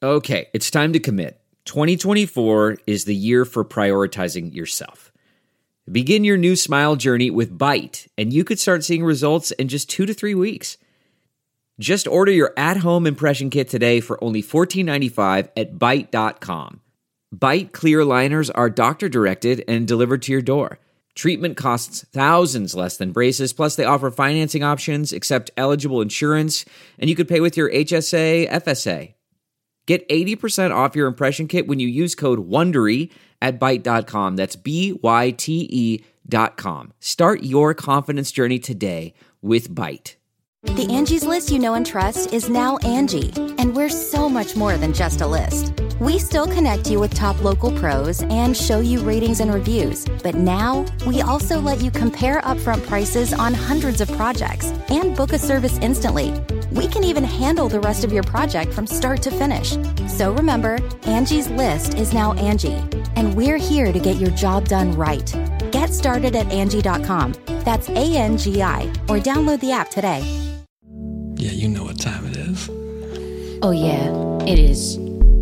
Okay, it's time to commit. 2024 is the year for prioritizing yourself. Begin your new smile journey with Byte, and you could start seeing results in just 2 to 3 weeks. Just order your at-home impression kit today for only $14.95 at Byte.com. Byte clear liners are doctor-directed and delivered to your door. Treatment costs thousands less than braces, plus they offer financing options, accept eligible insurance, and you could pay with your HSA, FSA. Get 80% off your impression kit when you use code WONDERY at Byte.com. That's BYTE.com. Start your confidence journey today with Byte. The Angie's List you know and trust is now Angie, and we're so much more than just a list. We still connect you with top local pros and show you ratings and reviews, but now we also let you compare upfront prices on hundreds of projects and book a service instantly. We can even handle the rest of your project from start to finish. So remember, Angie's List is now Angie, and we're here to get your job done right. Get started at Angie.com. That's ANGI, or download the app today. Yeah, you know what time it is. Oh yeah, it is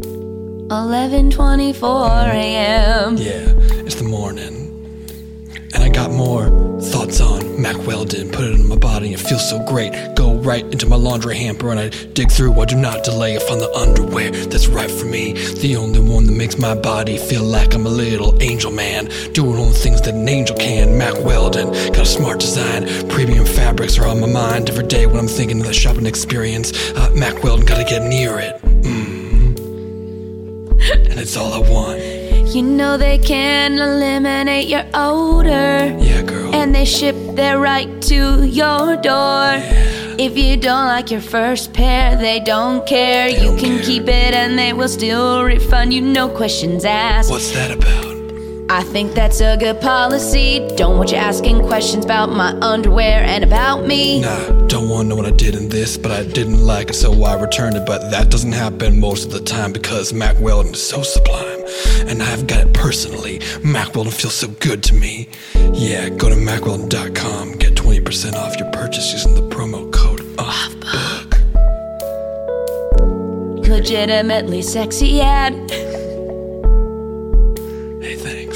11:24 a.m. Yeah, it's the morning. And I got more thoughts on Mack Weldon. Put it in my body and it feels so great. Go right into my laundry hamper and I dig through. I do not delay. I find the underwear that's right for me. The only one that makes my body feel like I'm a little angel man. Doing all the things that an angel can. Mack Weldon, got a smart design. Premium fabrics are on my mind every day when I'm thinking of the shopping experience. Mack Weldon, gotta get near it. And it's all I want. You know they can eliminate your odor. Yeah, girl. And they ship that right to your door. Yeah. If you don't like your first pair, they don't care. You can keep it and they will still refund you, no questions asked. What's that about? I think that's a good policy. Don't want you asking questions about my underwear and about me. Nah, don't want to know what I did in this, but I didn't like it, so I returned it. But that doesn't happen most of the time because Mack Weldon is so sublime. And I've got it personally. Mack Weldon feels so good to me. Yeah, go to MackWeldon.com. Get 20% off your purchase using the promo code OFFBOOK. Legitimately sexy ad. Hey, thanks.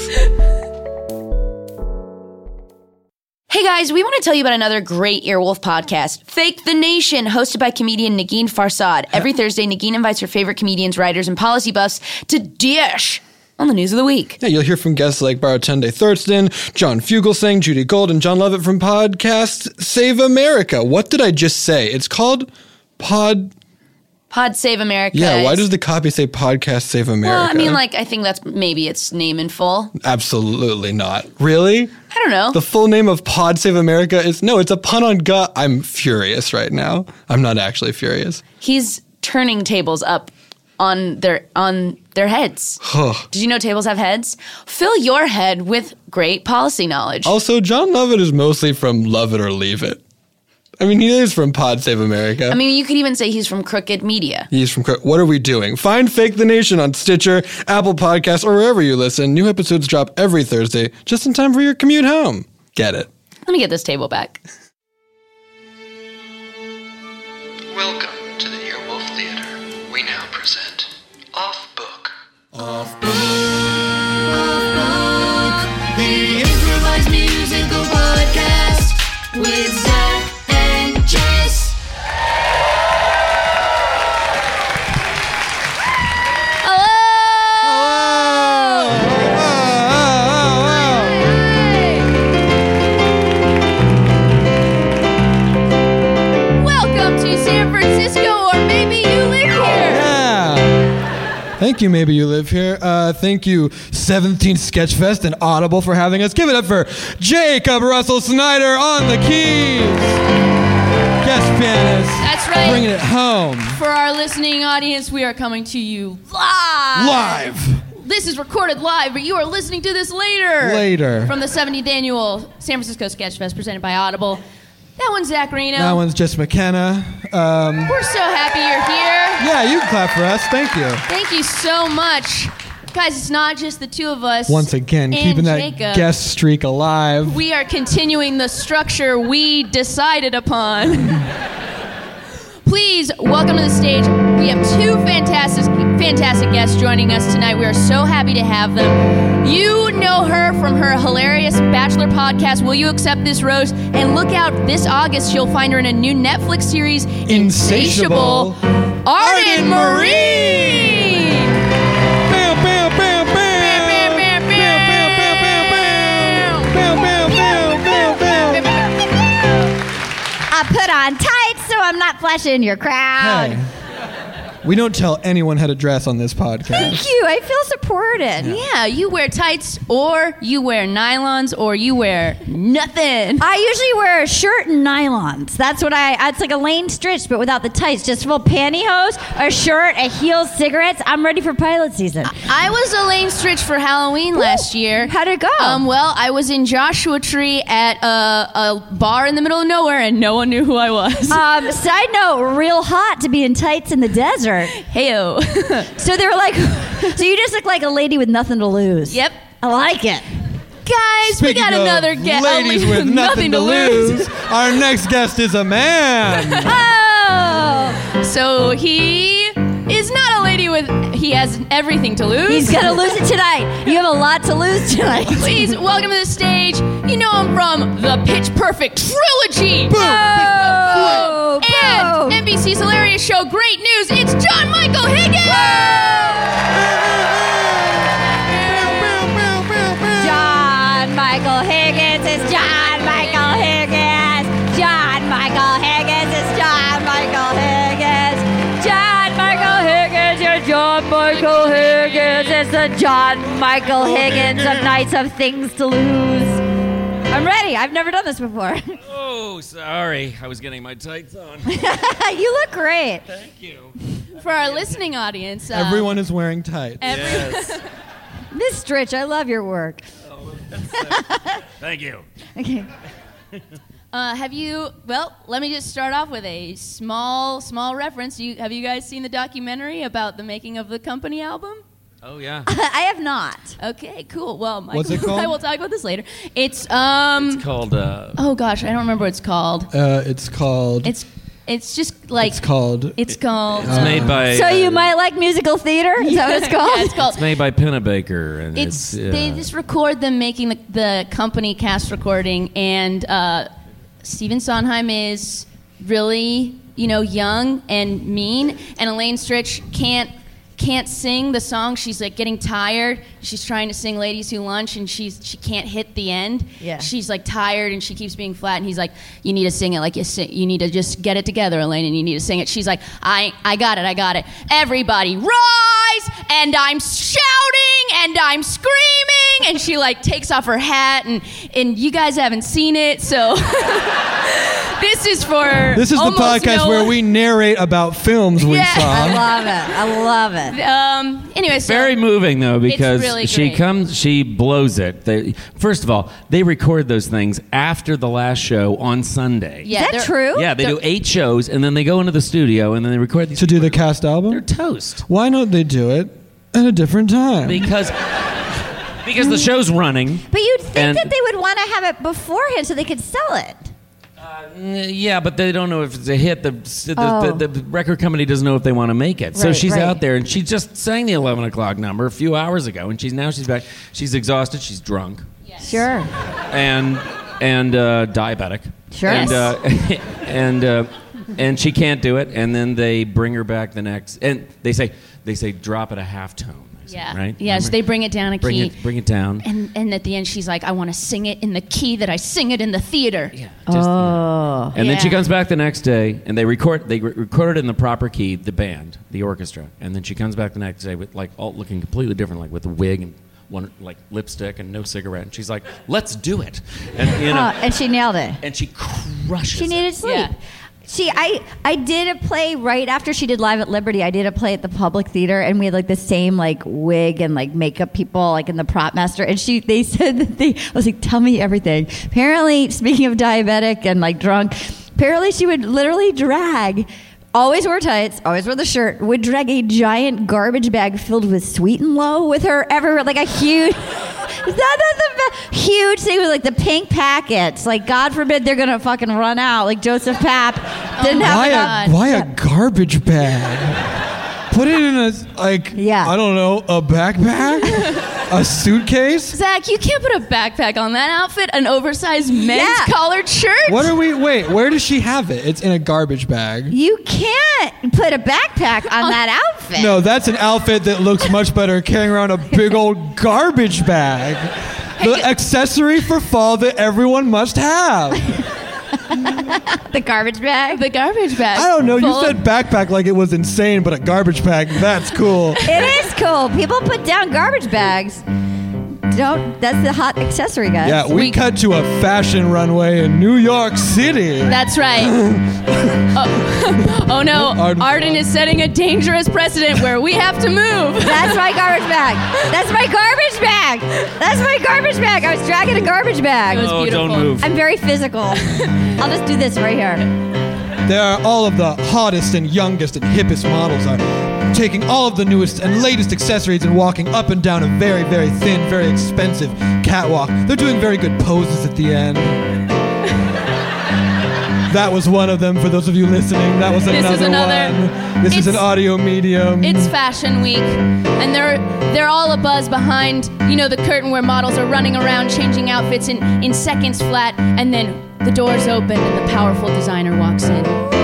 Hey guys, we want to tell you about another great Earwolf podcast, Fake the Nation, hosted by comedian Negin Farsad. Every Thursday, Negin invites her favorite comedians, writers, and policy buffs to dish on the news of the week. Yeah, you'll hear from guests like Baratunde Thurston, John Fugelsang, Judy Gold, and John Lovett from podcast Save America. What did I just say? It's called Pod Save America. Yeah, why does the copy say Podcast Save America? Well, I mean, I think that's maybe its name in full. Absolutely not. Really? I don't know. The full name of Pod Save America is... No, it's a pun on gut. I'm furious right now. I'm not actually furious. He's turning tables up on their heads. Did you know tables have heads? Fill your head with great policy knowledge. Also, John Lovett is mostly from Love It or Leave It. I mean, he is from Pod Save America. I mean, you could even say he's from Crooked Media. He's from What are we doing? Find Fake the Nation on Stitcher, Apple Podcasts, or wherever you listen. New episodes drop every Thursday, just in time for your commute home. Get it. Let me get this table back. Welcome to the Earwolf Theater. We now present Off Book. Off Book. Off Book. The improvised musical podcast with Zach and Jess. Thank you, Maybe You Live Here. Thank you, 17th Sketchfest and Audible for having us. Give it up for Jacob Russell Snyder on the keys. Guest pianist. That's right. Bringing it home. For our listening audience, we are coming to you live. This is recorded live, but you are listening to this later. From the 70th annual San Francisco Sketchfest presented by Audible. That one's Zach Reno. That one's Jess McKenna. We're so happy you're here. Yeah, you can clap for us. Thank you. Thank you so much. Guys, it's not just the two of us. Once again, keeping Jacob. that guest streak alive. We are continuing the structure we decided upon. Please welcome to the stage. We have two fantastic fantastic guests joining us tonight. We are so happy to have them. You know her from her hilarious Bachelor podcast, Will You Accept This Rose? And look out, this August, you'll find her in a new Netflix series, Insatiable. Arden Marie! Bam, bam, bam, bam. I put on tights so I'm not flashing your crowd. Hey, we don't tell anyone how to dress on this podcast. Thank you. I feel supported. Yeah, you wear tights, or you wear nylons, or you wear nothing. I usually wear a shirt and nylons. That's what it's like a Lane Stritch, but without the tights. Just full pantyhose, a shirt, a heels, cigarettes. I'm ready for pilot season. I was a Lane Stritch for Halloween last year. How'd it go? Well, I was in Joshua Tree at a bar in the middle of nowhere, and no one knew who I was. Side note, real hot to be in tights in the desert. Heyo. So they were like, so you just look like a lady with nothing to lose. Yep. I like it. Guys, Speaking we got another guest. ladies with nothing to lose. Our next guest is a man. Oh. So he is not a lady with, he has everything to lose. He's going to lose it tonight. You have a lot to lose tonight. Please welcome to the stage. You know him from the Pitch Perfect trilogy. Oh. And NBC's hilarious show, Great News. It's John Michael Higgins. John Michael Higgins is John Michael Higgins. John Michael Higgins is John Michael Higgins. John Michael Higgins, you're John Michael Higgins. It's the John Michael Higgins of Nights of Things to Lose. I'm ready. I've never done this before. Oh, sorry. I was getting my tights on. You look great. Thank you. For our listening audience. Everyone is wearing tights. Yes. Miss Stritch, I love your work. Thank you. Okay. Let me just start off with a small reference. Have you guys seen the documentary about the making of the Company album? Oh, yeah. I have not. Okay, cool. Well, Michael, What's it called? I will talk about this later. It's It's called, oh gosh, I don't remember what it's called. It's called... It's just like... It's called... It's made by... So you might like musical theater? Is that what it's called? Yeah, it's called... It's made by Pennebaker. And They just record them making the Company cast recording, and Stephen Sondheim is really, young and mean, and Elaine Stritch can't sing the song. She's like getting tired. She's trying to sing Ladies Who Lunch, and she can't hit the end. Yeah. She's like tired, and she keeps being flat, and he's like, you need to sing it like you need to just get it together, Elaine, and you need to sing it. She's like, I got it. Everybody rise, and I'm shouting, and I'm screaming, and she like takes off her hat, and you guys haven't seen it, so this is the podcast where we narrate about films we saw. I love it. Anyway, so very moving though, because really she blows it. First of all, they record those things after the last show on Sunday. Yeah, Is that true? Yeah, they do 8 shows, and then they go into the studio, and then they record these. To do the cast album? They're toast. Why don't they do it at a different time? Because the show's running. But you'd think that they would want to have it beforehand so they could sell it. Yeah, but they don't know if it's a hit. The record company doesn't know if they want to make it. So she's out there, and she just sang the 11 o'clock number a few hours ago, and she's back. She's exhausted. She's drunk. Yes. Sure. And diabetic. Sure. And she can't do it. And then they bring her back the next, and they say drop it a half tone. Yeah. Right? Yeah, so they bring it down a key. Bring it down. And at the end, she's like, I want to sing it in the key that I sing it in the theater. Yeah. Oh. Then she comes back the next day, and they record it in the proper key, the band, the orchestra. And then she comes back the next day with like all looking completely different, like with a wig and one like lipstick and no cigarette. And she's like, let's do it. And And she nailed it. and she crushes. She needed sleep. Yeah. I did a play right after she did Live at Liberty. I did a play at the Public Theater, and we had like the same like wig and like makeup people like in the prop master. And they said that I was like, tell me everything. Apparently, speaking of diabetic and like drunk, apparently she would literally drag. Always wore tights, always wore the shirt, would drag a giant garbage bag filled with Sweet and Low with her everywhere, like a huge, huge thing with like the pink packets. Like, God forbid they're going to fucking run out. Like Joseph Papp didn't have enough. Why a garbage bag? Put it in a, like, I don't know, a backpack? A suitcase? Zach, you can't put a backpack on that outfit, an oversized men's collared shirt. Wait, where does she have it? It's in a garbage bag. You can't put a backpack on that outfit. No, that's an outfit that looks much better carrying around a big old garbage bag. The accessory for fall that everyone must have. The garbage bag? The garbage bag. I don't know. You said backpack like it was insane, but a garbage bag, that's cool. It is cool. People put down garbage bags. That's the hot accessory, guys. Yeah, we cut to a fashion runway in New York City. That's right. Oh no, Arden is setting a dangerous precedent where we have to move. That's my garbage bag. That's my garbage bag. That's my garbage bag. I was dragging a garbage bag. It was beautiful. Don't move. I'm very physical. I'll just do this right here. There are all of the hottest and youngest and hippest models are taking all of the newest and latest accessories and walking up and down a very, very thin, very expensive catwalk. They're doing very good poses at the end. That was one of them for those of you listening. That was another one. This is an audio medium. It's Fashion Week, and they're all abuzz behind, the curtain where models are running around changing outfits in seconds flat, and then the doors open and the powerful designer walks in.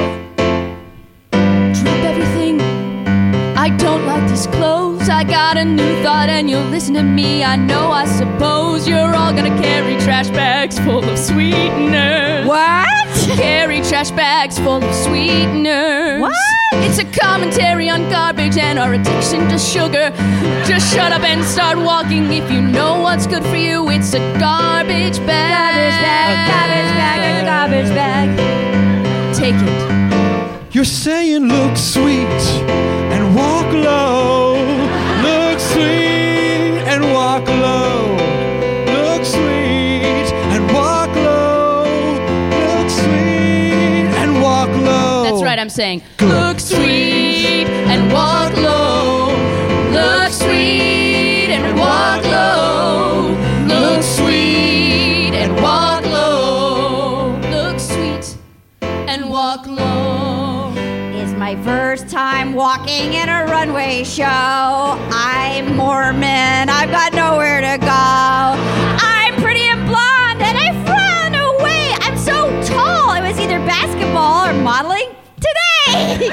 Drop everything. I don't like these clothes. I got a new thought and you'll listen to me. I know, I suppose you're all gonna carry trash bags full of sweeteners. What? Carry trash bags full of sweeteners. What? It's a commentary on garbage and our addiction to sugar. Just shut up and start walking. If you know what's good for you, it's a garbage bag. Garbage bag. Take it. You're saying look sweet and walk low. Look sweet and walk low. Look sweet and walk low. Look sweet and walk low. That's right, I'm saying. Look sweet and walk low. Look sweet and walk low. Look sweet and walk low. Look sweet and walk low. It's my first time walking in a runway show. I'm Mormon. I've got nowhere to go. I'm pretty and blonde, and I've run away. I'm so tall. I was either basketball or modeling today.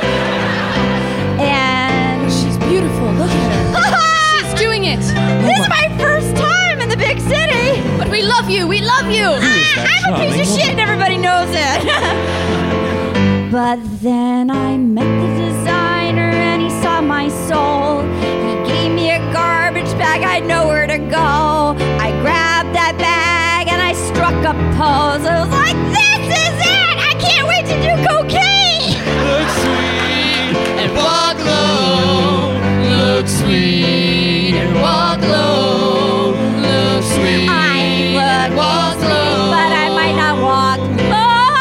And She's beautiful. Look at her. She's doing it. this is my first time in the big city. But we love you. We love you. I'm a piece of shit and everybody knows it. But then I met the designer and he saw my soul. He gave me a garbage bag, I had nowhere to go. I grabbed that bag and I struck a pose. I was like, this is it! I can't wait to do cocaine! Look sweet And walk low. Look sweet and walk low. Look sweet and walk low. But I might not walk low.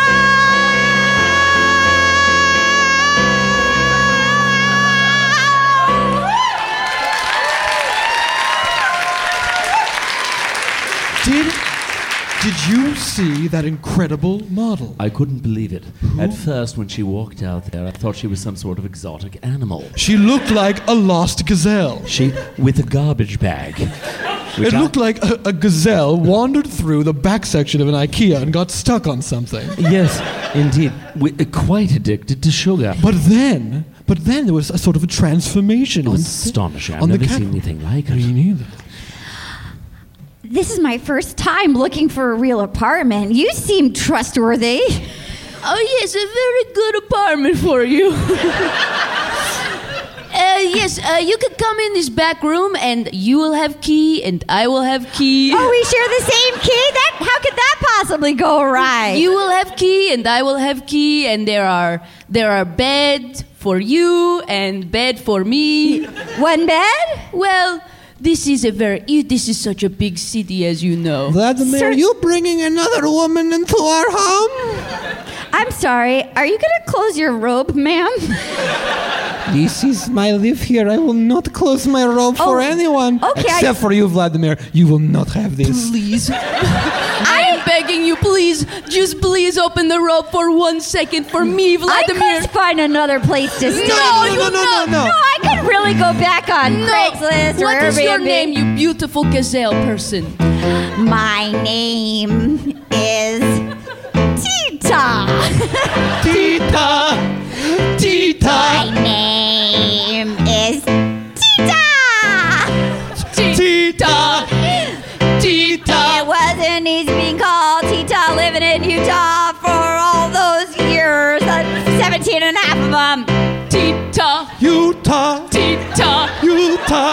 Did you see that incredible model? I couldn't believe it. At first, when she walked out there, I thought she was some sort of exotic animal. She looked like a lost gazelle. She, with a garbage bag. It looked like a gazelle wandered through the back section of an IKEA and got stuck on something. Yes, indeed. Quite addicted to sugar. But then there was a sort of a transformation. It was astonishing. I've on the never cat- seen anything like it. Me neither. This is my first time looking for a real apartment. You seem trustworthy. Oh, yes, a very good apartment for you. Yes, you could come in this back room and you will have key and I will have key. Oh, we share the same key? How could that possibly go awry? You will have key and I will have key, and there are beds for you and bed for me. One bed? Well, this is such a big city, as you know. Vladimir, Sir- you bringing another woman into our home? I'm sorry. Are you going to close your robe, ma'am? This is my live here. I will not close my robe for anyone. okay, Except for you, Vladimir. You will not have this. Please. I begging you, please, just please open the rope for 1 second for me, Vladimir. I could find another place to stay. No, I could really go back on Craigslist or What is your Airbnb. name, you beautiful gazelle person? My name is Tita. Tita! My name is Tita. Tita! It wasn't easy being called Tita, living in Utah for all those years, 17 and a half of them. Tita. Utah! Tita. Utah!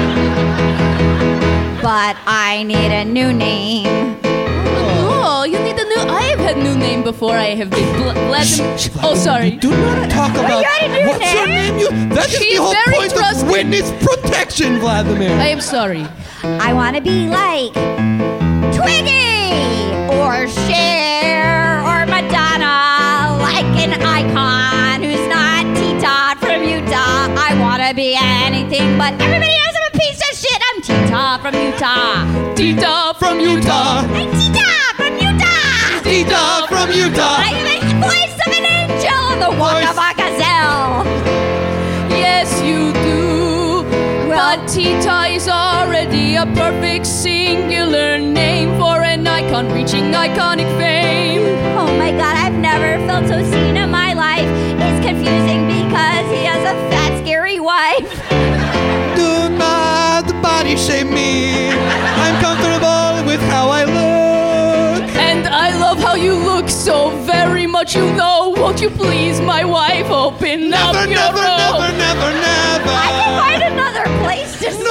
But I need a new name. Oh, you need a new... I have had new name before. I have been Vladimir... Oh, sorry. Do not talk about... you had a new What's your name? name? That is She's the whole very point trusting. of witness protection, Vladimir. I am sorry. I want to be like Twiggy or Cher or Madonna, like an icon who's not Tita from Utah. I want to be anything, but everybody knows I'm a piece of shit. I'm Tita from Utah. Tita from Utah. I'm Tita from Utah. Tita from Utah. I am the voice of an angel and the walk of a gazelle. Yes, you do. But Tita is already a perfect singular name for an icon reaching iconic fame. Oh my God, I've never felt so seen in my life. It's confusing because he has a fat, scary wife. Do not body shame me. I'm comfortable with how I look. And I love how you look so very much, you know. Won't you please, my wife, open up Never, your never, robe? never, never, never. I can find another place to stay. No.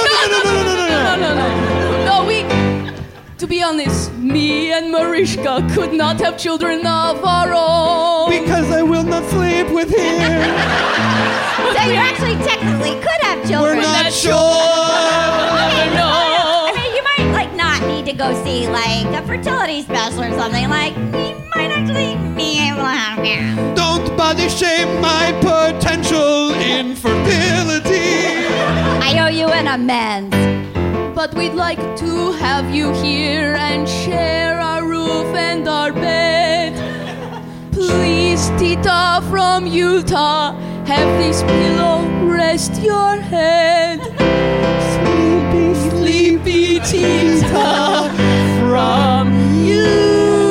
No, to be honest, me and Mariska could not have children of our own. Because I will not sleep with him. So you actually technically could have children. We're not That's sure. Never know. I mean, you might like not need to go see like a fertility specialist or something. Like you might actually be able to have. Don't body shame my potential infertility. I owe you an amends. But we'd like to have you here and share our roof and our bed. Please, Tita from Utah, have this pillow rest your head. Sleepy, sleepy Tita from Utah.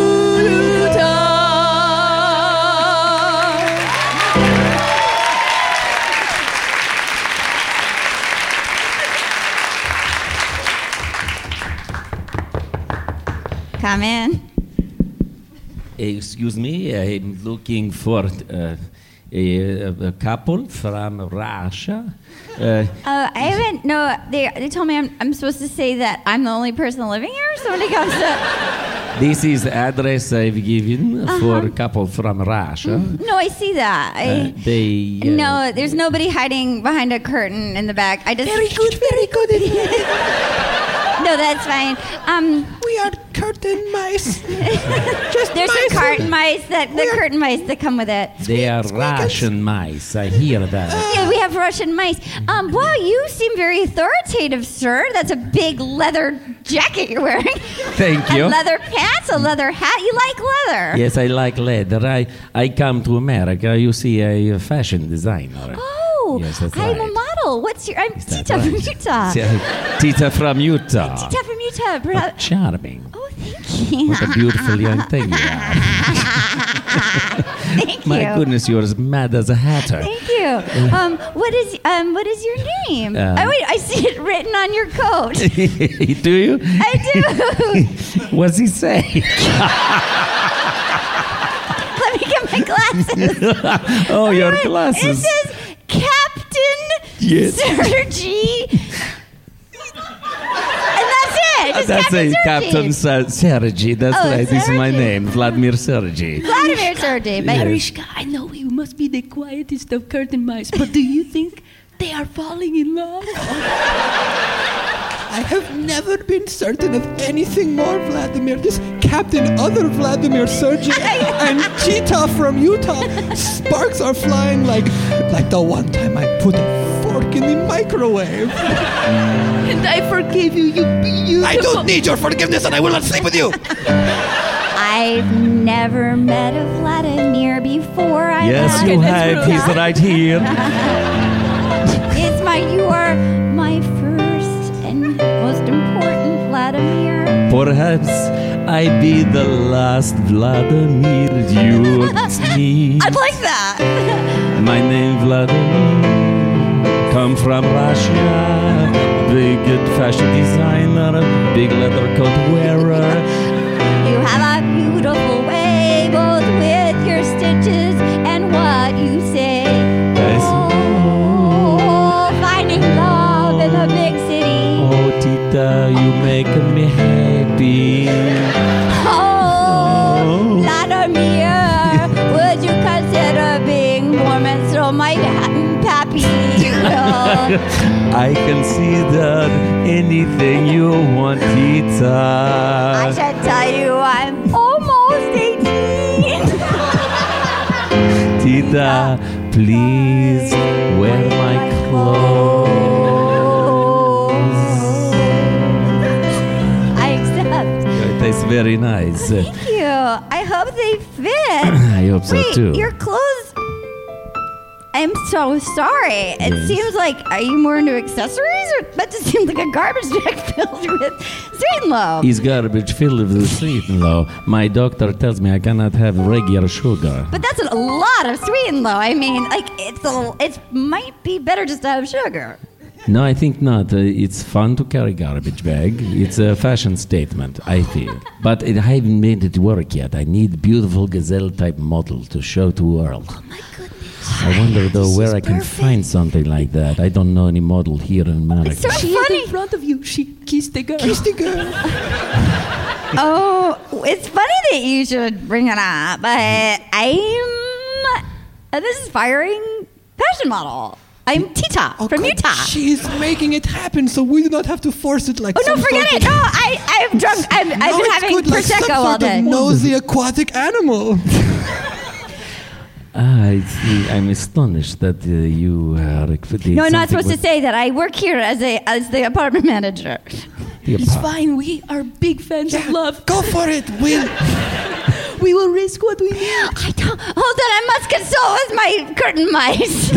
Come in. Excuse me, I'm looking for a couple from Russia. I haven't. No, they told me I'm supposed to say that I'm the only person living here. So when it comes to This is the address I've given for a couple from Russia. no, I see that. No, there's nobody hiding behind a curtain in the back. I just very good. No, that's fine. We are curtain mice. There's some curtain mice that curtain mice that come with it. They are Russian mice. I hear that. Yeah, we have Russian mice. Wow, you seem very authoritative, sir. That's a big leather jacket you're wearing. Thank you. And leather pants, a leather hat. You like leather. Yes, I like leather. I come to America. You see, a fashion designer. Oh, Yes, that's I'm a right. model. What's your? I'm Is Tita that from right? Utah. Tita from Utah. Tita from Utah. Oh, charming. Oh, thank you. What a beautiful young thing you are. Thank My you. goodness, you're as mad as a hatter. Thank you. What is your name? Wait, I see it written on your coat. Do you? I do. What's he say? Let me get my glasses. Oh, your It glasses. says Captain Yes. Sergey. And that's it. Just That's Captain a Sergey. Captain Sergey. That's Oh, right. This is my Sergey. name, Vladimir Sergey. Vladimir Sergey. But Mariska, I know you must be the quietest of curtain mice, but do you think they are falling in love? I have never been certain of anything more, Vladimir. This Captain Other Vladimir Sergey and Cheetah from Utah. Sparks are flying like the one time I put a fork in the microwave. And I forgave you, you beautiful... I don't need your forgiveness and I will not sleep with you. I've never met a Vladimir before. Yes, you have. He's right here. You are my first and most important Vladimir. Perhaps I be the last Vladimir you see. I'd like that. My name Vladimir, come from Russia. Big fashion designer, big leather coat wearer. You have a beautiful way, both with your stitches and what you say. Love in a big city. Oh, Tita, you make me happy. Oh, Vladimir, would you consider being Mormon so my pappy? I consider anything you want, Tita. I should tell you I'm almost 18. Tita, please wear my clothes. It's very nice. Thank you. I hope they fit. I hope so Wait, too. Your clothes. I'm so sorry. It Yes. seems like, are you more into accessories? Or that just seems like a garbage bag filled with sweet and low. Is garbage filled with sweet and low. My doctor tells me I cannot have regular sugar. But that's a lot of sweet and low. I mean, like it might be better just to have sugar. No, I think not. It's fun to carry garbage bag. It's a fashion statement, I feel. But I haven't made it work yet. I need beautiful gazelle-type model to show to world. Oh my goodness. I wonder, though, where I can find something like that. I don't know any model here in America. It's so funny. in front of you. She kissed the girl. Oh, it's funny that you should bring it up, but this is firing fashion model. I'm Tita from Utah. She's making it happen, so we do not have to force it like. Oh no, forget it! No, I'm drunk. I've been having prosecco all day. Nosy aquatic animal. I see. I'm astonished that you are. No, I'm not supposed to say that. I work here as the apartment manager. It's fine. We are big fans of love. Go for it, Will. We will risk what we need. I don't. Hold on, I must consult with my curtain mice.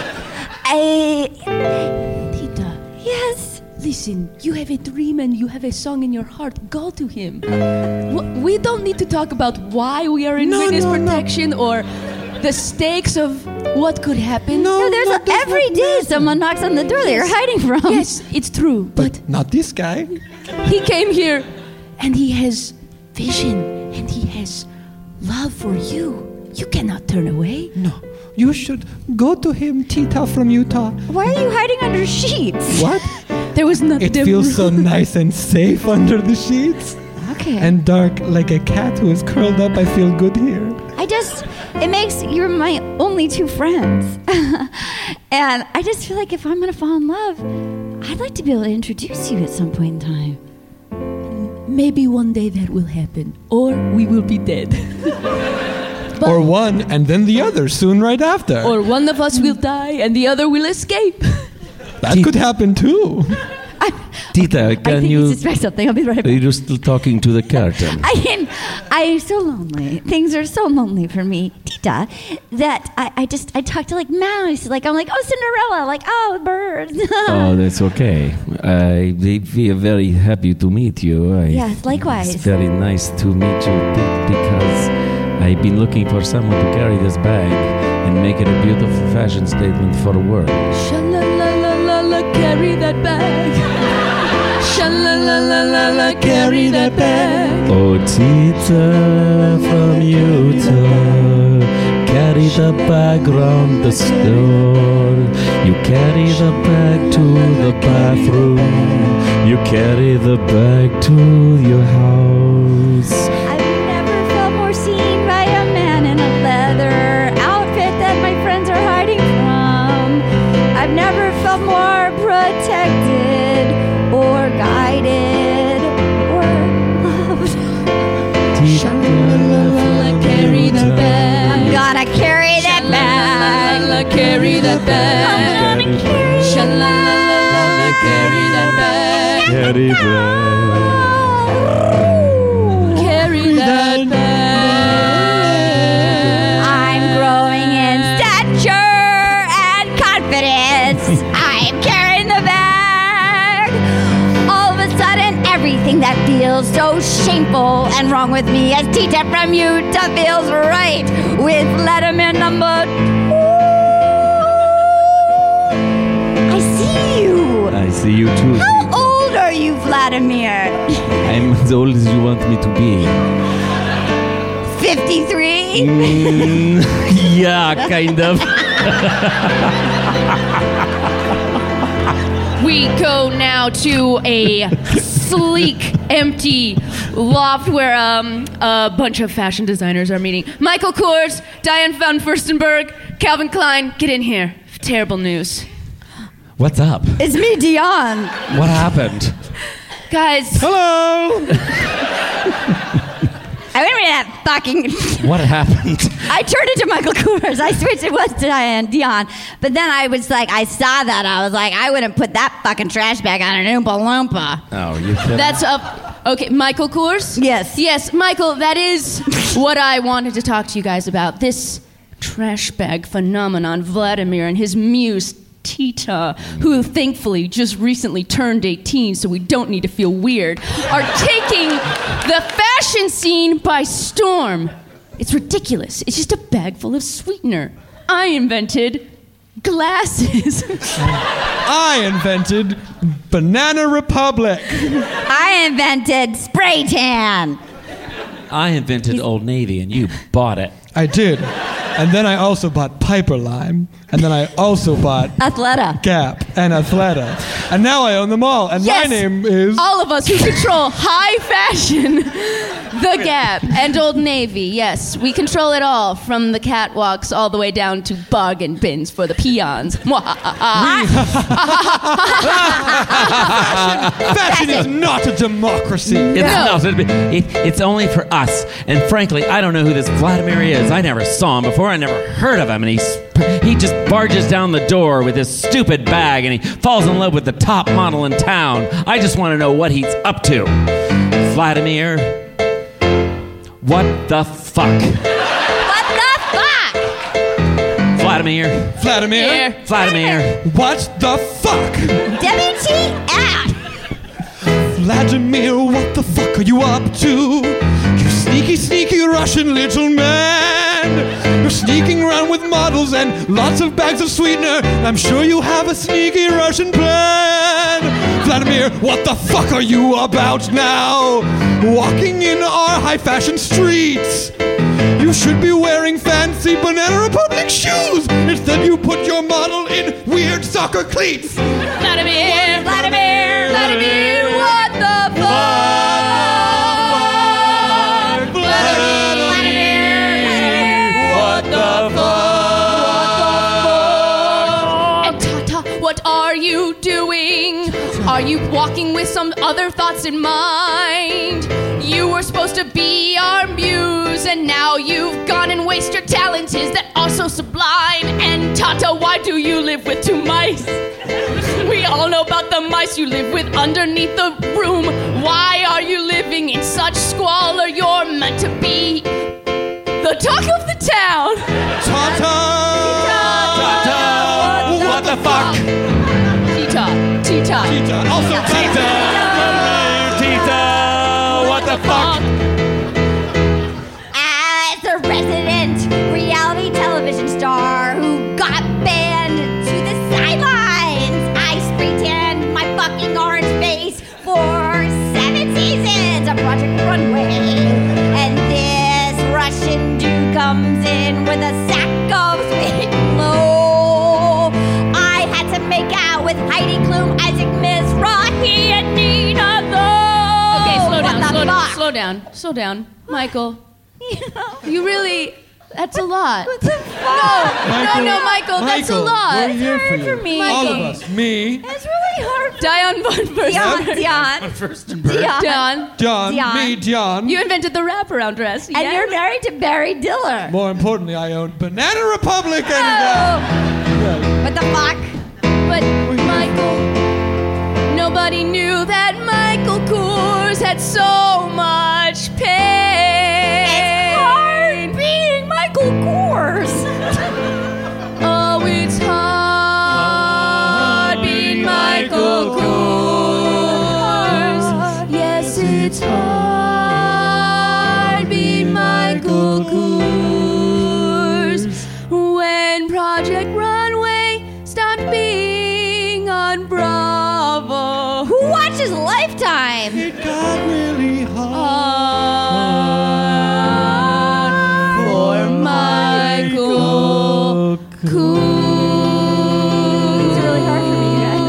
Tita. Yes. Listen, you have a dream and you have a song in your heart. Go to him. We don't need to talk about why we are in witness protection or the stakes of what could happen. No, every day someone knocks on the door that you're hiding from. Yes, it's true. But not this guy. He came here and he has vision and he has love for you. You cannot turn away. No. You should go to him, Tita from Utah. Why are you hiding under sheets? What? There was nothing. It feels so nice and safe under the sheets. Okay. And dark like a cat who is curled up. I feel good here. You're my only two friends. And I just feel like if I'm going to fall in love, I'd like to be able to introduce you at some point in time. Maybe one day that will happen. Or we will be dead. Or one and then the other soon right after. Or one of us will die and the other will escape. That could happen too. Tita, can you... I suspect something. I'll be right back. You're still talking to the curtain. I'm so lonely. Things are so lonely for me, Tita, that I talk to like mouse. Like I'm like, oh, Cinderella. Like, oh, birds. Oh, that's okay. We are very happy to meet you. Yes, likewise. It's very nice to meet you because I've been looking for someone to carry this bag and make it a beautiful fashion statement for the world. Sha-la-la-la-la-la, carry that bag. Sha-la-la-la-la-la, carry that bag. Oh, Tita from Utah, carry the bag round the store. You carry the bag to the bathroom. You carry the bag to your house. I've never felt more seen by a man in a leather outfit that my friends are hiding from. I've never felt more protected or guided or loved. Sha-la-la-la-la, carry that bag. I'm gonna carry that bag. Sha-la-la-la-la, carry that bag. I'm gonna carry Sha-la-la-la-la, carry that bag. Carry bag. Carry that bag. nothing that feels so shameful and wrong with me as Tita from Utah feels right with Vladimir number 2. I see you. I see you too. How old are you, Vladimir? I'm as old as you want me to be. 53? Yeah, kind of. We go now to a sleek, empty loft where a bunch of fashion designers are meeting. Michael Kors, Diane von Furstenberg, Calvin Klein, get in here. Terrible news. What's up? It's me, Dion. What happened? Guys. Hello. I went with that fucking... What happened? I turned into Michael Kors. I switched. It was Dion. But then I was like, I saw that. I was like, I wouldn't put that fucking trash bag on an Oompa Loompa. Oh, you kidding? That's up. Okay, Michael Kors? Yes. Yes, Michael, that is what I wanted to talk to you guys about. This trash bag phenomenon, Vladimir and his muse, Tita, who thankfully just recently turned 18, so we don't need to feel weird, are taking the fashion scene by storm. It's ridiculous. It's just a bag full of sweetener. I invented glasses. I invented Banana Republic. I invented spray tan. I invented Old Navy and you bought it. I did. And then I also bought Piper Lime. And then I also bought Athleta. Gap and Athleta. And now I own them all. And Yes. my name is... All of us who control high fashion, the Gap, and Old Navy. Yes, we control it all, from the catwalks all the way down to bargain bins for the peons. Fashion is not a democracy. It's not. It's only for us. And frankly, I don't know who this Vladimir is. I never saw him before. I never heard of him. And he just barges down the door with his stupid bag and he falls in love with the top model in town. I just want to know what he's up to. Vladimir, what the fuck? What the fuck? Vladimir. Vladimir. Vladimir. What the fuck? WTF? Vladimir, what the fuck are you up to? You sneaky, sneaky Russian little man. You're sneaking around with models and lots of bags of sweetener. I'm sure you have a sneaky Russian plan. Vladimir, what the fuck are you about now? Walking in our high fashion streets. You should be wearing fancy Banana Republic shoes. Instead you put your model in weird soccer cleats. Vladimir, Vladimir, Vladimir, what the fuck? What are you doing? Are you walking with some other thoughts in mind? You were supposed to be our muse, and now you've gone and wasted your talent. Is that also sublime? And Tata, why do you live with 2 mice? We all know about the mice you live with underneath the room. Why are you living in such squalor? You're meant to be the talk of the town. Tata! What the fuck? Tita. Tita. Also Tita. Tita. What the fuck? As a resident reality television star who got banned to the sidelines, I spray tanned my fucking orange face for 7 seasons of Project Runway. And this Russian dude comes in with a sack of sweet and low. I had to make out with Heidi Klum, Isaac Mizrahi, and Nina though. Okay, slow down. Michael, you really... That's a lot. What the fuck? No, Michael, that's a lot. We're here for you. For me. All of us. Me. It's really hard. Dion von Furstenberg. Dion. John. Me, John. You invented the wraparound dress. And you're married to Barry Diller. More importantly, I own Banana Republic and... What the fuck? But Michael, nobody knew that Michael Kors had so much pain. It's hard being Michael Kors. Oh, it's hard being Michael Kors. Yes, it on Bravo. Who watches Lifetime? It got really For Michael Coors. It's really hard for me, you guys.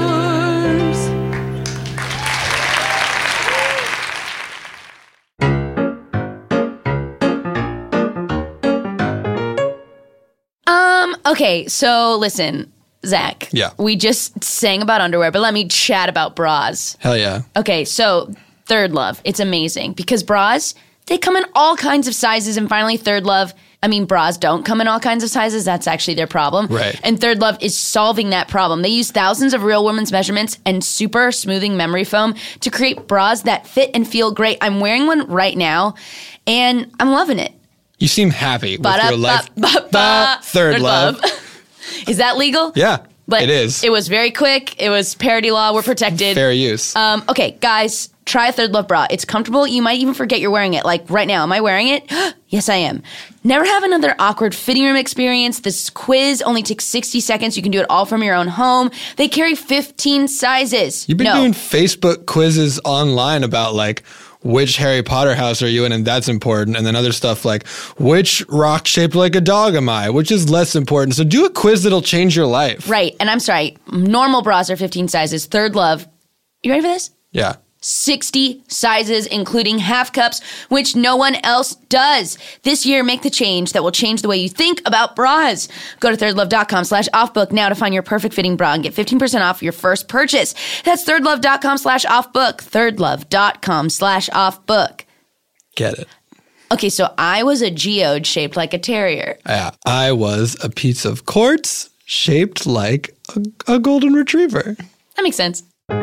Okay, so listen, Zach. Yeah. We just sang about underwear, but let me chat about bras. Hell yeah. Okay, so Third Love, it's amazing because bras, they come in all kinds of sizes. And finally, bras don't come in all kinds of sizes. That's actually their problem. Right. And Third Love is solving that problem. They use thousands of real women's measurements and super smoothing memory foam to create bras that fit and feel great. I'm wearing one right now, and I'm loving it. You seem happy with your life. Third Love. Is that legal? Yeah, But it is. It was very quick. It was parody law. We're protected. Fair use. Okay, guys, try a Third Love bra. It's comfortable. You might even forget you're wearing it. Like right now, am I wearing it? Yes, I am. Never have another awkward fitting room experience. This quiz only takes 60 seconds. You can do it all from your own home. They carry 15 sizes. You've been doing Facebook quizzes online about like, which Harry Potter house are you in? And that's important. And then other stuff like, which rock shaped like a dog am I? Which is less important. So do a quiz that'll change your life. Right. And I'm sorry. Normal bras are 15 sizes. Third Love. You ready for this? Yeah. 60 sizes, including half cups, which no one else does. This year, make the change that will change the way you think about bras. Go to thirdlove.com/offbook now to find your perfect fitting bra and get 15% off your first purchase. That's thirdlove.com/offbook. Thirdlove.com/offbook. Get it. Okay, so I was a geode shaped like a terrier. Yeah. I was a piece of quartz shaped like a golden retriever. That makes sense.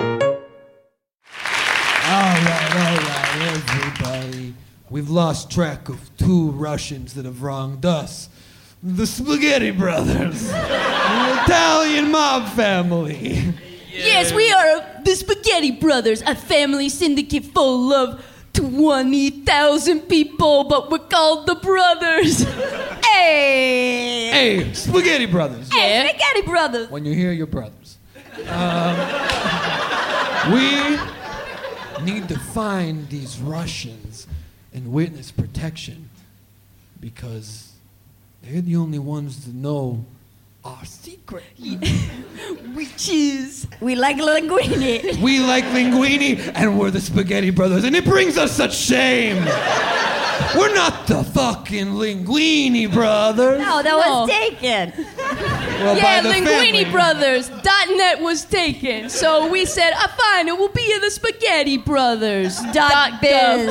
All right, everybody. We've lost track of two Russians that have wronged us. The Spaghetti Brothers. The Italian mob family. Yes, we are the Spaghetti Brothers, a family syndicate full of 20,000 people, but we're called the Brothers. Hey! Hey, Spaghetti Brothers. Hey, Spaghetti Brothers. When you hear your brothers. We need to find these Russians and witness protection because they're the only ones that know our secret. Which is, we like linguine. We like linguine and we're the Spaghetti Brothers and it brings us such shame. We're not the fucking Linguini Brothers. No, that was taken. Well, Yeah, by the family. LinguiniBrothers.net was taken. So we said, fine, it will be the Spaghetti Brothers. Biz.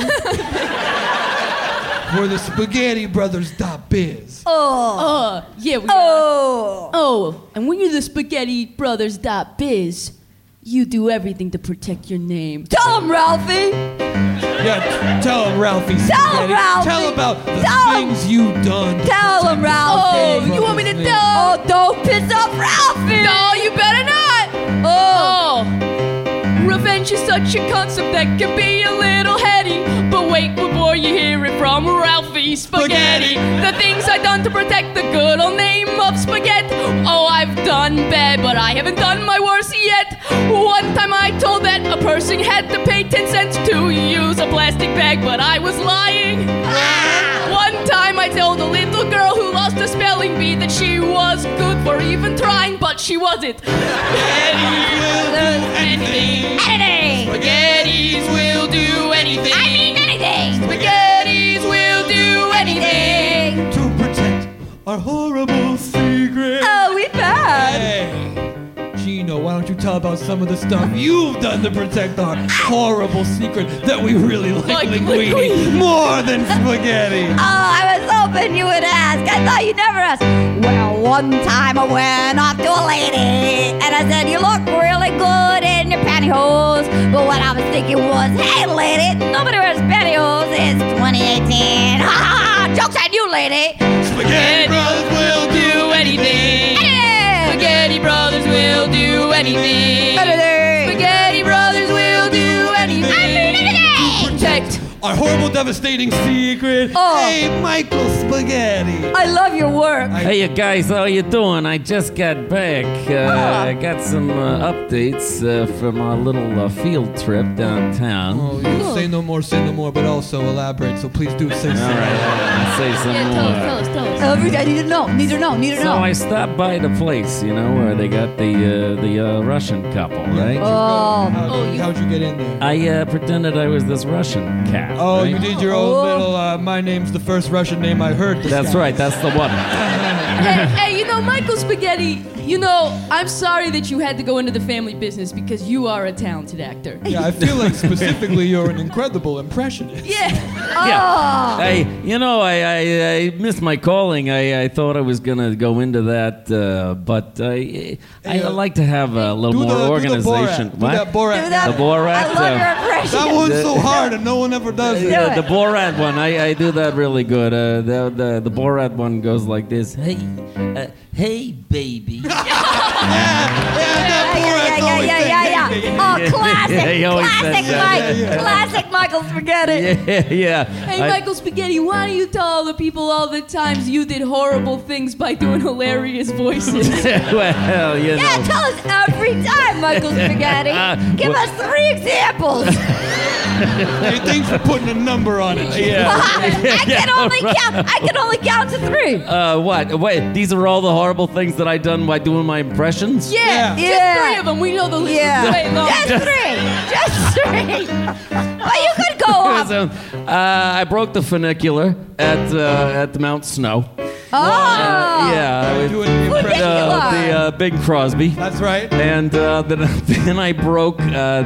We're the Spaghetti Brothers.biz. Yeah, we got and when you're the Spaghetti Brothers.biz, you do everything to protect your name. Tell him, Ralphie. Yeah, tell him, Ralphie. Tell him, Spaghetti. Ralphie. Tell about the Tell him. things you've done. Tell him, Ralphie. Oh, you want me to tell? Oh, don't piss off Ralphie. No, you better not. Oh. Revenge is such a concept that can be a little heady. But wait before you hear it from Ralphie Spaghetti. The things I've done to protect the good old name of Spaghetti. Oh, I've done bad, but I haven't done my worst yet. One time I told that a person had to pay 10 cents to use a plastic bag, but I was lying. One time I told a little girl who lost a spelling bee that she was good for even trying, but she wasn't. Spaghetti will do anything. Anything. Spaghettis will do anything. I mean anything. Spaghettis will do anything. To protect our horrible secret. Oh, we bad. Hey, Gino, why don't you tell about some of the stuff you've done to protect our horrible secret that we really like linguine more than spaghetti? Oh, I was hoping you would ask. I thought you'd never ask. Well, one time I went up to a lady and I said, you look really good in your pantyhose. But what I was thinking was, hey, lady, nobody wears pantyhose. It's 2018. Ha ha ha! Joke's on you, lady. Spaghetti Brothers will do anything. Anything. Spaghetti Brothers will do anything. Anything. Spaghetti Brothers will do anything. I mean anything. Protect our horrible, devastating secret. Oh. Hey, Michael Spaghetti. I love your work. Hey, you guys, how you doing? I just got back. I got some updates from our little field trip downtown. Oh, you say no more, but also elaborate. So please do say All something. right, I'll say some Yeah, more. tell us. I need to know. Need to know. So I stopped by the place, where they got the Russian couple, right? Oh. How'd you get in there? I pretended I was this Russian cat. Oh, right? you did your own little, my name's the first Russian name I heard. That's right, that's the one. Hey, Michael Spaghetti, I'm sorry that you had to go into the family business because you are a talented actor. Yeah, I feel like specifically you're an incredible impressionist. Yeah. Yeah. I missed my calling. I thought I was gonna go into that, but I like to have a little more organization. Do that Borat. Do that. The Borat. I love your impression. That one's so hard and no one ever does it. The Borat one, I do that really good. The Borat one goes like this. Hey, baby. Yeah. Oh, classic. Yeah, he always Classic says that. Mike. Classic Michael Spaghetti. Yeah. Hey, Michael Spaghetti, why do you tell all the people all the times you did horrible things by doing hilarious voices? Well, Yeah, tell us every time, Michael Spaghetti. Give us 3 examples. Hey, thanks for putting a number on it. I can only count to 3. What? Wait, these are all the horrible things that I done by doing my impressions? Yeah, just 3 of them. We know the list is way long. Just 3. Well, you could go up. So, I broke the funicular at Mount Snow. Doing the impression. The Bing Crosby. That's right. And then I broke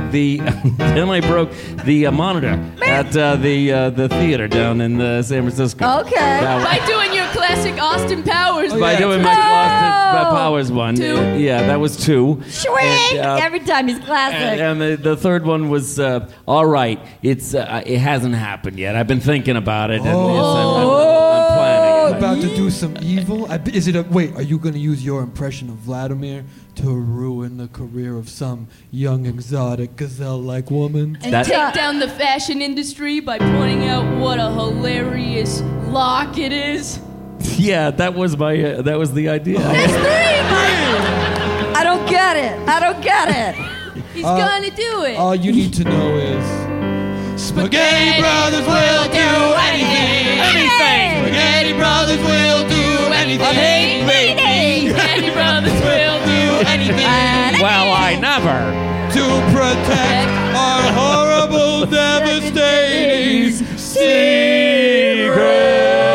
the monitor at the theater down in San Francisco. Okay. By doing your classic Austin Powers. By doing my Austin Powers one. 2. Yeah, that was 2. Swing. And, Every time he's classic. And the third one was all right. It hasn't happened yet. I've been thinking about it. And I'm planning it. About to do some evil? Are you going to use your impression of Vladimir to ruin the career of some young exotic gazelle-like woman? And take down the fashion industry by pointing out what a hilarious lock it is. Yeah, that was the idea. That's 3. I don't get it. He's gonna do it. All you need to know is Spaghetti Brothers will do anything. Spaghetti Brothers will do anything. Spaghetti Brothers will do anything. Well, I never. To protect our horrible, devastating secret.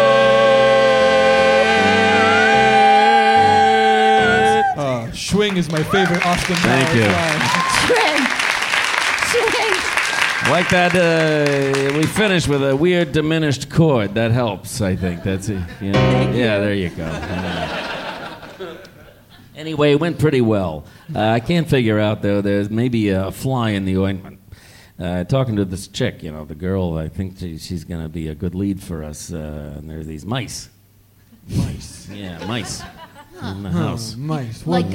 Schwing is my favorite Austin Powers Thank you. line. Swing. Like that, we finish with a weird diminished chord. That helps, I think. That's it. Yeah, there you go. Anyway, it went pretty well. I can't figure out, though, there's maybe a fly in the ointment. Talking to this chick, the girl, I think she's going to be a good lead for us. And there's these mice. Mice. Yeah, mice. In the house. Mice. Like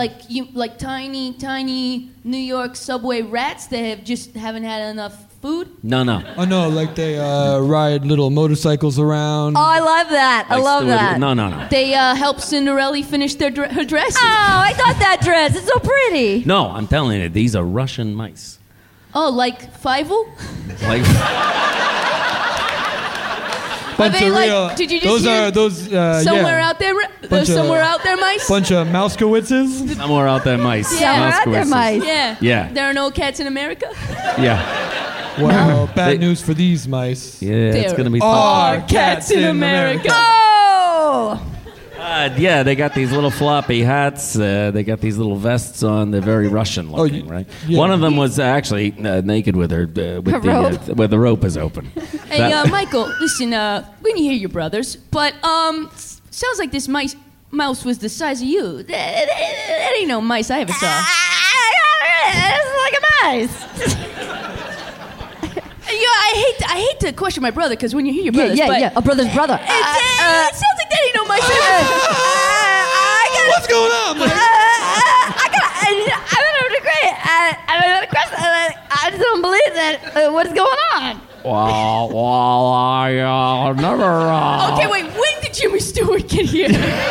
tiny New York subway rats that haven't had enough food. No. Oh no, like they ride little motorcycles around. Oh, I love that. I love that. No. They help Cinderella finish her dress. Oh, I got that dress. It's so pretty. No, I'm telling you, these are Russian mice. Oh, like Fievel? Like. Bunch they of like? real. Did you just those hear are those somewhere out there? There's somewhere out there mice. Bunch of Mouskowitzes. Somewhere out there mice. Yeah, we're out there, mice. Yeah. There are no cats in America. Yeah. Well, bad news for these mice. Yeah, it's gonna be tough. Are cats in America. Oh! Yeah, they got these little floppy hats. They got these little vests on. They're very Russian looking, right? Yeah. One of them was actually naked with her, where the rope is open. Hey, Michael, listen, we can hear your brothers, but sounds like this mouse was the size of you. That ain't no mice I ever saw. It's like a mice. I hate to question my brother because when you hear your brothers, a brother's brother. It sounds like that ain't no mice. What's going on, man? I just don't believe that. What's going on? Well, I never. Okay, wait. When did Jimmy Stewart get here?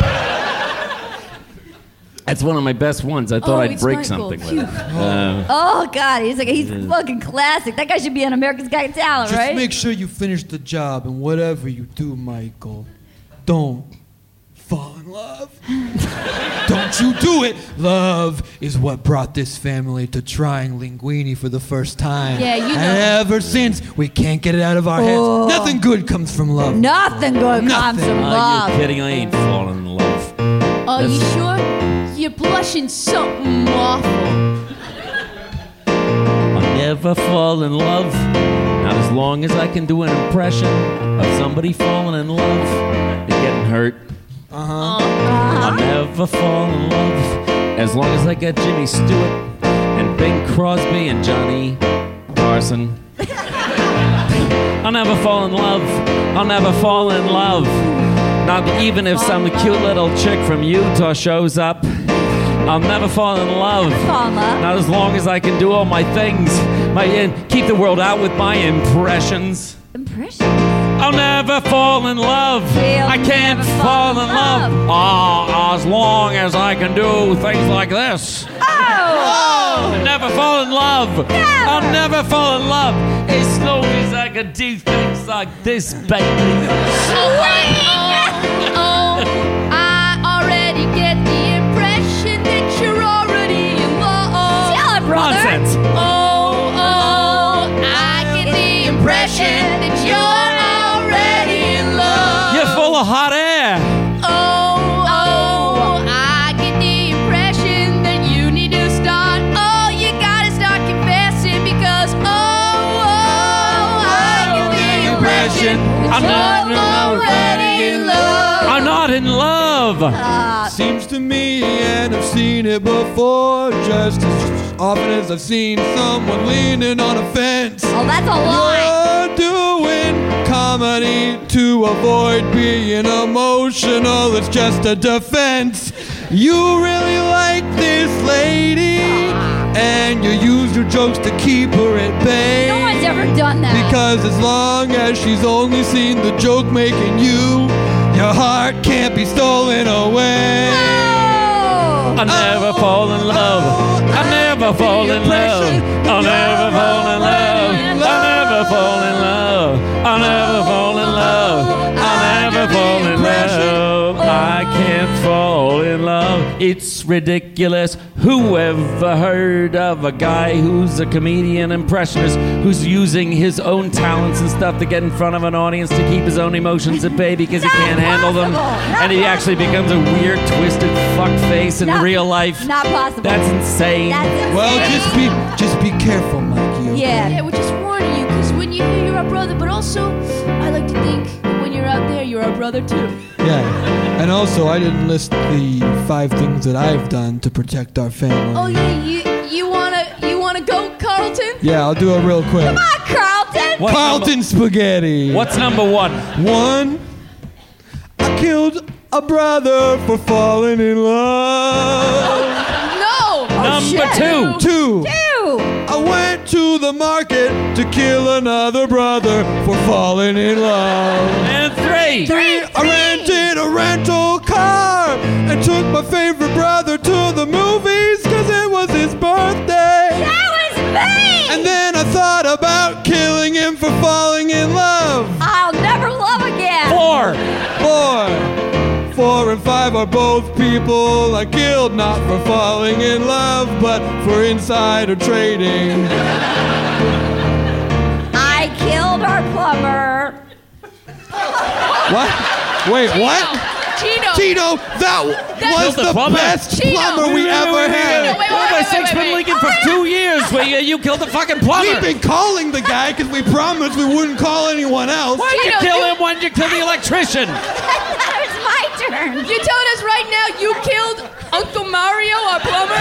That's one of my best ones. I thought I'd it's break Michael. something with Phew. it. Oh God, he's fucking classic. That guy should be on America's Got Talent, Just right? make sure you finish the job, and whatever you do, Michael, don't fall in love. Don't you do it. Love is what brought this family to trying linguine for the first time. Yeah, you know. And ever since, we can't get it out of our heads. Nothing good comes from love. Nothing good comes from love. You're kidding. I ain't falling in love. Oh, you sure? You're blushing something awful. I'll never fall in love. Not as long as I can do an impression of somebody falling in love and getting hurt. I'll never fall in love as long as I got Jimmy Stewart and Bing Crosby and Johnny Carson. I'll never fall in love. I'll never fall in love. Not even if some cute little chick from Utah shows up. I'll never fall in love. Not as long as I can do all my things. And keep the world out with my impressions. Impressions? I'll never fall in love. I can't fall in love. As long as I can do things like this. I'll never fall in love. I'll never fall in love. As long as I can do things like this, baby. I already get the impression that you're already in love. Tell it, brother. Nonsense. I get the impression that you're already in love. You're full of hot air. I get the impression that you need to start. You gotta start confessing because I get the impression that you're already in love. I'm not in love. Seems to me, and I've seen it before, just as often as I've seen someone leaning on a fence. Oh, that's a lie. You're doing comedy to avoid being emotional. It's just a defense. You really like this lady, and you use your jokes to keep her at bay. No one's ever done that. Because as long as she's only seen the joke making you, your heart can't be stolen away. I'll never fall in love. I'll never fall in love. I'll never fall in love. I'll never fall in love. I'll never fall in love. I'll never fall in love. I can't fall in love. It's ridiculous. Who ever heard of a guy who's a comedian impressionist who's using his own talents and stuff to get in front of an audience to keep his own emotions at bay because he can't handle them, and he actually becomes a weird, twisted fuck face in real life? Not possible. That's insane. Well, just be careful, Mikey. Yeah, we're just warning you because when you hear you're our brother, but also I like to think that when you're out there, you're our brother too. Yeah, and also I didn't list the 5 things that I've done to protect our family. Oh yeah, you wanna go, Carlton? Yeah, I'll do it real quick. Come on, Carlton. Carlton spaghetti. What's number 1? 1, I killed a brother for falling in love. No. Number 2. 2, I went to the market to kill another brother for falling in love. And 3. 3, I rented a rental car and took my favorite brother to the movies because it was his birthday. That was me. And then I thought about killing him for falling in love. I'll never love again. 4. 4 and 5 are both people I killed, not for falling in love, but for insider trading. I killed our plumber. What? Wait, what? Tino, that was the best plumber we ever had. Wait, been leaking for 2 years. You killed the fucking plumber. We've been calling the guy because we promised we wouldn't call anyone else. Why'd you kill him? Why'd you kill the electrician? That was my turn. You telling us right now you killed Uncle Mario, our plumber?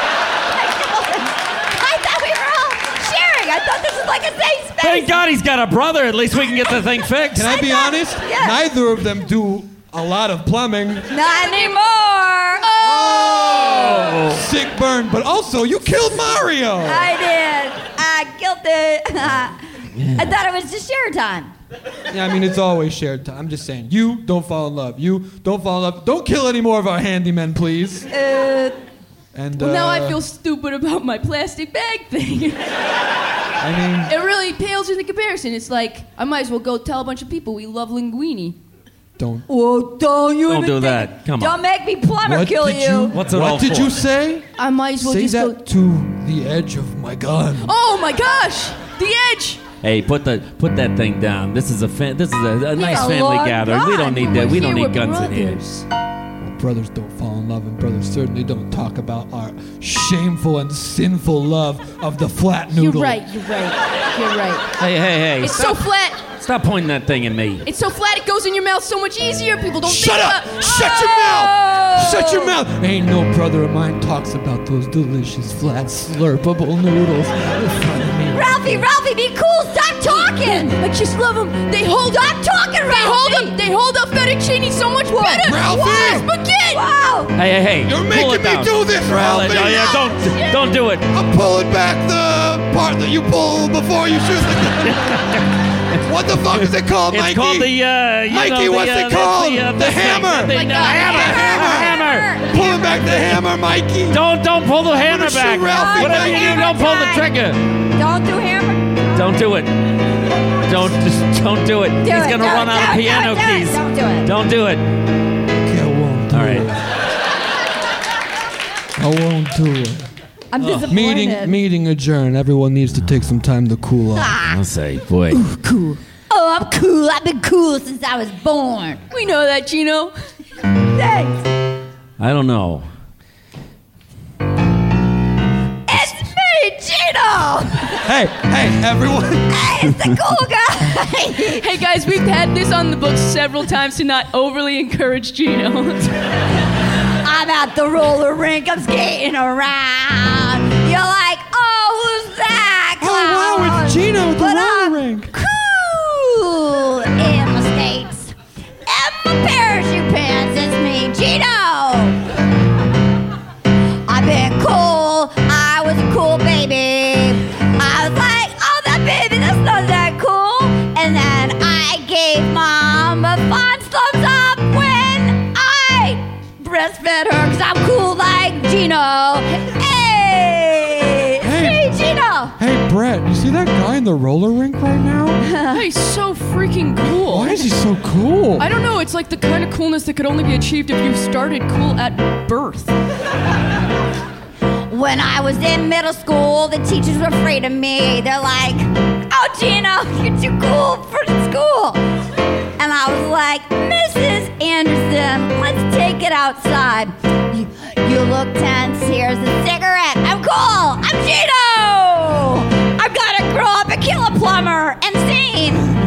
I thought we were all sharing. I thought this was like a safe space. Thank God he's got a brother. At least we can get the thing fixed. Can I be honest? Yeah. Neither of them do a lot of plumbing. Not anymore. Oh! Sick burn. But also, you killed Mario. I did. I killed it. I thought it was just share time. Yeah, I mean, it's always shared time. I'm just saying, you don't fall in love. You don't fall in love. Don't kill any more of our handymen, please. And Well, now I feel stupid about my plastic bag thing. I mean, It really pales in the comparison. It's like, I might as well go tell a bunch of people we love linguine. don't. Well, don't you Don't even do think- that. Come on. Don't make me plumber What kill did you. What's it all What did for? you say? I might as well Say just that go. to the edge of my gun. Oh my gosh! The edge! Hey, put that thing down. This is a nice a family long gathering. We don't need We're that. We don't here, need we're guns in here. brothers. Well, brothers don't fall in love, and brothers certainly don't talk about our shameful and sinful love of the flat You're noodle. right, you're right, you're right. Hey. It's so flat. Stop pointing that thing at me. It's so flat it goes in your mouth so much easier. People don't Shut think up! about. Shut your mouth! Shut your mouth! Ain't no brother of mine talks about those delicious, flat, slurpable noodles in front of me. Ralphie, be cool. Stop talking. I just love them. They hold Stop talking, Ralphie. They hold up fettuccine so much better. Ralphie! Yes, spaghetti. Wow. Hey. You're pull making it me down. do this, Pull Ralphie! it. Oh, yeah, don't do it. I'm pulling back the part that you pull before you shoot the gun. What the fuck is it called, It's Mikey? called the Mikey, what's it called? The this thing. hammer. The hammer. Pulling back the hammer, Mikey. Don't pull the hammer shoot back. Ralphie. Whatever you do, Hammer don't pull the time. trigger. Don't do hammer. Don't do it. Don't do it. Do He's it. gonna Do run it. out of Do it. piano Do it. keys. Don't do it. Don't do it. Okay, I won't do All right. it. I won't do it. I'm disappointed. Meeting adjourned. Everyone needs to take some time to cool off. I'll say, boy. Cool. Oh, I'm cool. I've been cool since I was born. We know that, Gino. Thanks. I don't know. It's me, Gino. Hey, everyone. Hey, it's the cool guy. Hey guys, we've had this on the books several times to not overly encourage Gino. I'm at the roller rink. I'm skating around. You're like, oh, who's that? Oh, wow, it's Gino at the But roller I'm rink. cool in my skates and my parachute pants. It's me, Gino. I've been cool. I was a cool baby. I was like, oh, that baby, that's not that cool. And then I gave mom a fun thumbs up when I breastfed her because I'm cool like Gino. Hey! Hey, Gino! Hey, Brett, you see that guy in the roller rink right now? He's so freaking cool. Why is he so cool? I don't know, it's like the kind of coolness that could only be achieved if you started cool at birth. When I was in middle school, the teachers were afraid of me. They're like, oh, Gino, you're too cool for school. And I was like, Mrs. Anderson, let's take it outside. You look tense. Here's a cigarette. I'm cool. I'm Gino. I'm gonna grow up and kill a plumber and sing.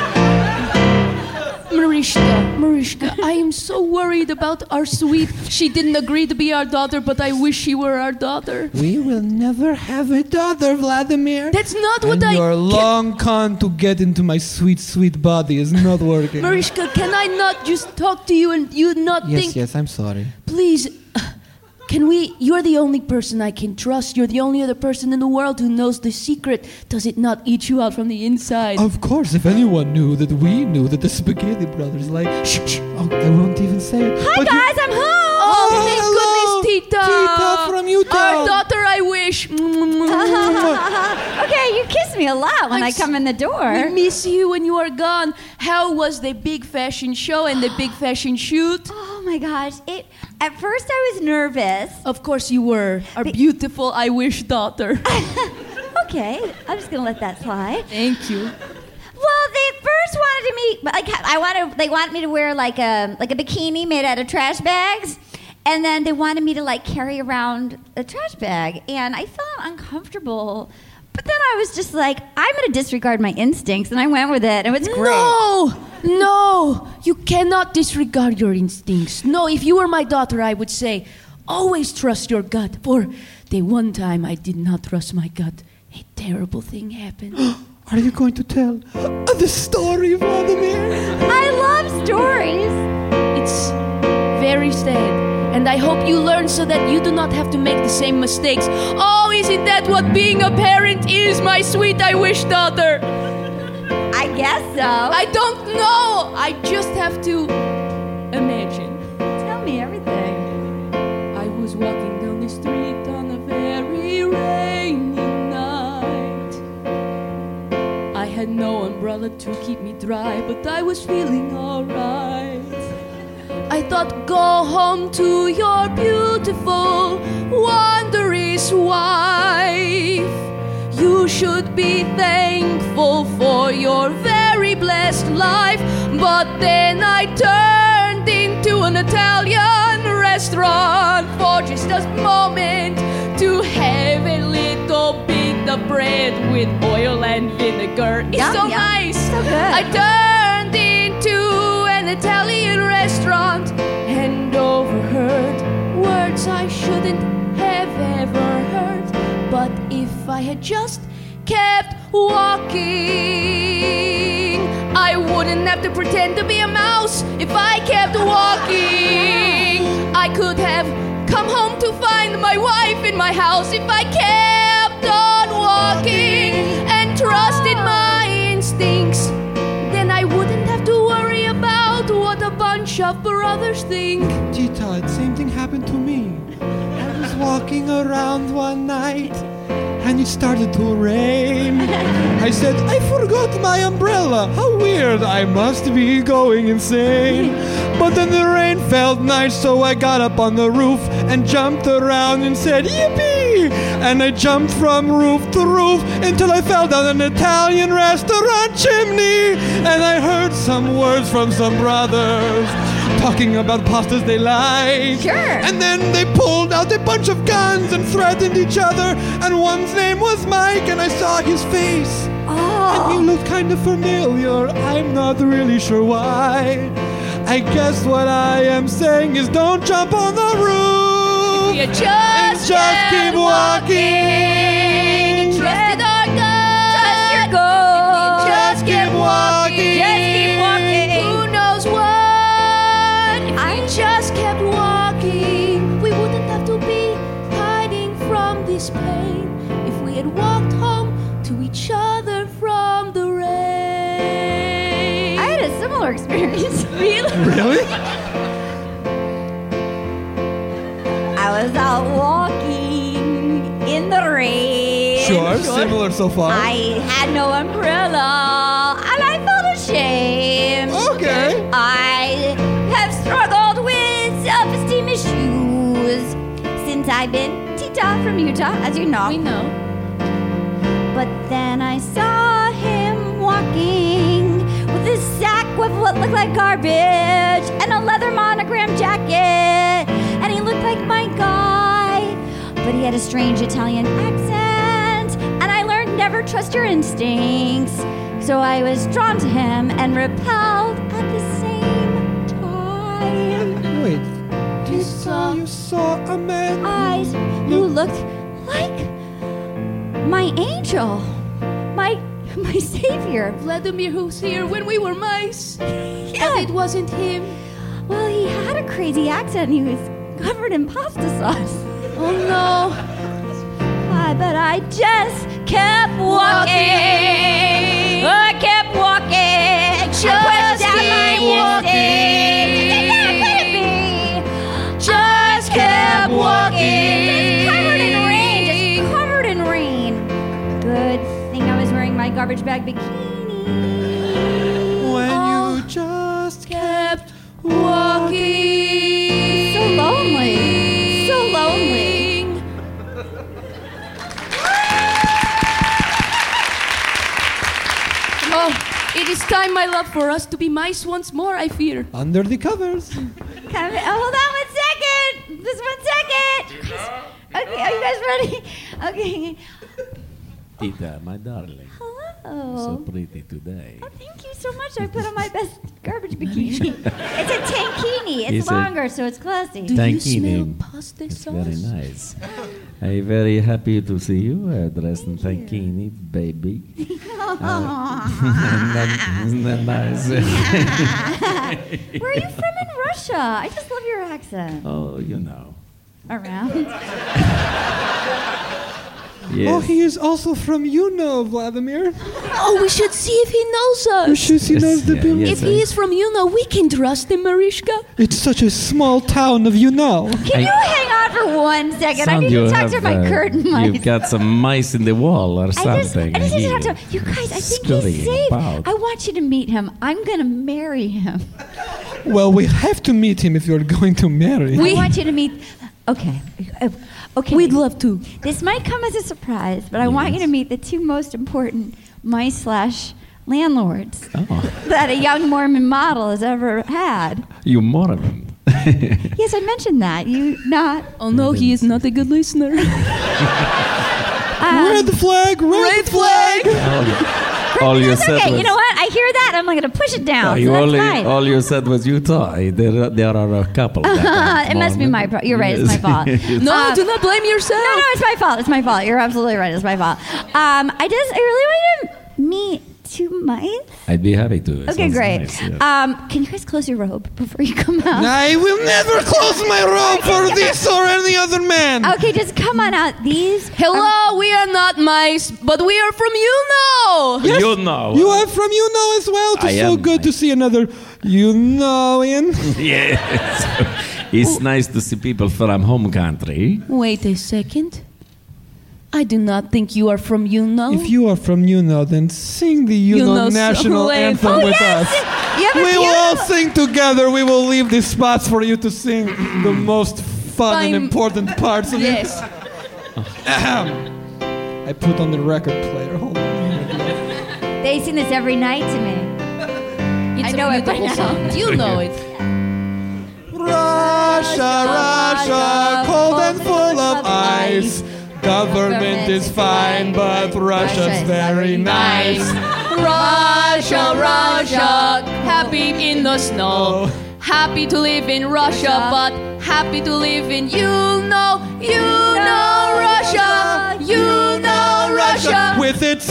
Marishka, I am so worried about our sweet. She didn't agree to be our daughter, but I wish she were our daughter. We will never have a daughter, Vladimir. That's not what And I. your long con to get into my sweet, sweet body is not working. Marishka, can I not just talk to you and you not think? Yes, I'm sorry. Please, can we? You're the only person I can trust. You're the only other person in the world who knows the secret. Does it not eat you out from the inside? Of course, if anyone knew that we knew that the Spaghetti Brothers like... Shh. Oh, I won't even say it. Hi, But you- guys. I'm home. Oh, hello. thank goodness, Tita. Tita from Utah. Our daughter, I wish. Okay, you kiss me a lot when I come in the door. We miss you when you are gone. How was the big fashion show and the big fashion shoot? Oh my gosh! At first I was nervous. Of course you were. Our beautiful I wish daughter. Okay, I'm just gonna let that slide. Thank you. Well, they first wanted me, they wanted me to wear like a bikini made out of trash bags, and then they wanted me to like carry around a trash bag, and I felt uncomfortable. But then I was just like, I'm gonna disregard my instincts, and I went with it, and it was great. No, you cannot disregard your instincts. No, if you were my daughter, I would say, always trust your gut. For the one time I did not trust my gut, a terrible thing happened. Are you going to tell the story, Vladimir? I love stories. It's very sad. And I hope you learn so that you do not have to make the same mistakes. Oh, isn't that what being a parent is, my sweet I wish daughter? I guess so. I don't know. I just have to imagine. Tell me everything. I was walking down the street on a very rainy night. I had no umbrella to keep me dry, but I was feeling alright. I thought, go home to your beautiful, wondrous wife. You should be thankful for your very blessed life. But then I turned into an Italian restaurant for just a moment to have a little bit of bread with oil and vinegar. It's Yum, so yum. nice. So good. I turned into an Italian restaurant and overheard words I shouldn't have ever heard. But if I had just kept walking, I wouldn't have to pretend to be a mouse. If I kept walking, I could have come home to find my wife in my house. If I kept on walking and trusted my instincts, then I wouldn't have to worry about what a bunch of brothers think. Tita, the same thing happened to me. I was walking around one night and it started to rain. I said, I forgot my umbrella. How weird, I must be going insane. But then the rain felt nice, so I got up on the roof and jumped around and said, yippee! And I jumped from roof to roof until I fell down an Italian restaurant chimney. And I heard some words from some brothers talking about pastas they like. Sure. And then they pulled out a bunch of guns and threatened each other. And one's name was Mike, and I saw his face. And he looked kind of familiar. I'm not really sure why. I guess what I am saying is don't jump on the roof. You and just keep walking. Trusted our gut. Trust your goal. Just keep walking. Just keep walking. Who knows what? If we just kept walking, we wouldn't have to be hiding from this pain. If we had walked home to each other from the rain. I had a similar experience. Really? Really? I was out walking in the rain. Sure, similar so far. I had no umbrella, and I felt ashamed. Okay. I have struggled with self-esteem issues since I've been Tita from Utah, as you know. We know. But then I saw him walking with a sack with what looked like garbage and a leather monogram jacket. And he looked like my guy, but he had a strange Italian accent. And I learned never trust your instincts. So I was drawn to him and repelled at the same time. Wait, you saw a man Eyes who looked like my angel, my savior. Vladimir, who's here when we were mice. Yeah. And it wasn't him. Well, he had a crazy accent and he was covered in pasta sauce. Oh no. But I just kept walking. I kept walking. Just keep walking. Just kept walking. Just covered in rain. Just covered in rain. Good thing I was wearing my garbage bag bikini. when Oh. you just Kept walking. So lonely. So lonely. Oh, it is time, my love, for us to be mice once more, I fear. under the covers. Hold on 1 second. Just 1 second. Okay, are you guys ready? Okay. Tita, my darling. So Hello. pretty today. Oh, thank you so much. I put on my best garbage bikini. It's a tankini. It's It's a- longer, so it's classy. Thank you, smell Nim. pasta It's sauce? very nice. I'm very happy to see you dressed in tankini, baby. Isn't that nice? Where are you from in Russia? I just love your accent? Oh, you know. Around. Yes. Oh, he is also from Vladimir. Oh, we should see if he knows us. He knows the people. If he is from we can trust him, Mariska. It's such a small town of Can you hang on for 1 second? I need to talk to my curtain mice. You've got some mice in the wall or something. I just need to talk to him. You guys, I think he's safe. I want you to meet him. I'm going to marry him. Well, we have to meet him if you're going to marry him. I want you to meet... Okay. Okay. We'd love to. This might come as a surprise, but I want you to meet the two most important mice/landlords that a young Mormon model has ever had. You Mormon. Yes, I mentioned that. You not. Oh no, he is not a good listener. Red flag! Red flag! All you said okay, was, you know what? I hear that. I'm going to push it down. you so that's only, fine. all you said was Utah. There are a couple. It must be my fault. You're right. It's my fault. No, do not blame yourself. No, it's my fault. It's my fault. You're absolutely right. It's my fault. I really want you to meet two mice. I'd be happy to. It Okay, sounds great. nice, yes. Can you guys close your robe before you come out? I will never close my robe for this or any other man. Okay, just come on out. These. Hello, we are not mice, but we are from Yes, You know. You are from as well. I It's so am good to see another Ian. Yes. It's nice to see people from home country. Wait a second. I do not think you are from If you are from then sing the national anthem with us. We will all sing together. We will leave these spots for you to sing the most fun and important parts of it. Yes. I put on the record player. Hold on. They sing this every night to me. It's I know it by beautiful now. song. You know it. Russia, Russia, cold and full of ice. Government is fine, but Russia's very nice. Russia, Russia, happy in the snow. Happy to live in Russia, but happy to live in Russia. You know Russia. With its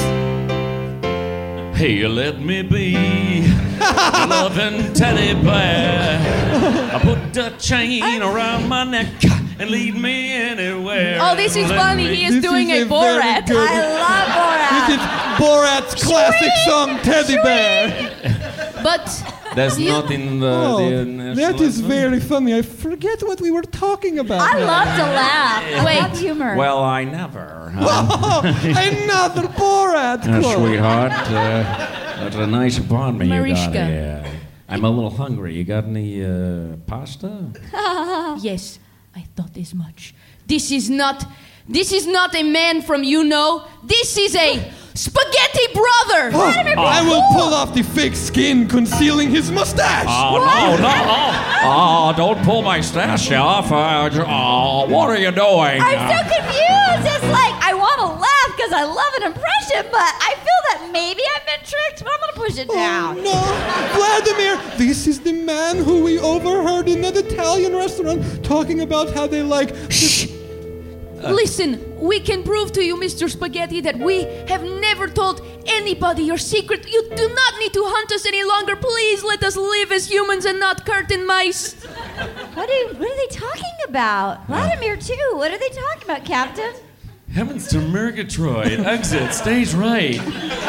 Hey, let me be a loving teddy bear. I put a chain around my neck and lead me anywhere. Oh, this is funny. He is doing a Borat. I love Borat. This is Borat's classic song, Teddy Bear. But That's not in the national That is anthem? very funny. I forget what we were talking about. I love to laugh. I Wait. love humor. Well, I never. Oh, another Borat quote. Sweetheart, that's a nice upon me. Mariska. You got, I'm a little hungry. You got any pasta? yes, I thought as much. This is not a man from This is a spaghetti brother. I will pull off the fake skin concealing his mustache. Oh, no. Oh, don't pull my stash off. What are you doing? I'm so confused. It's like I want to laugh because I love an impression, but I feel that maybe I've been tricked, but I'm going to push it down. Oh, no. Vladimir, this is the man who we overheard in that Italian restaurant talking about how they like... Shh. Listen, we can prove to you, Mr. Spaghetti, that we have never told anybody your secret. You do not need to hunt us any longer. Please let us live as humans and not curtain mice. What are they talking about? Vladimir, too. What are they talking about, Captain? Heavens to Murgatroyd. Exit, stage right.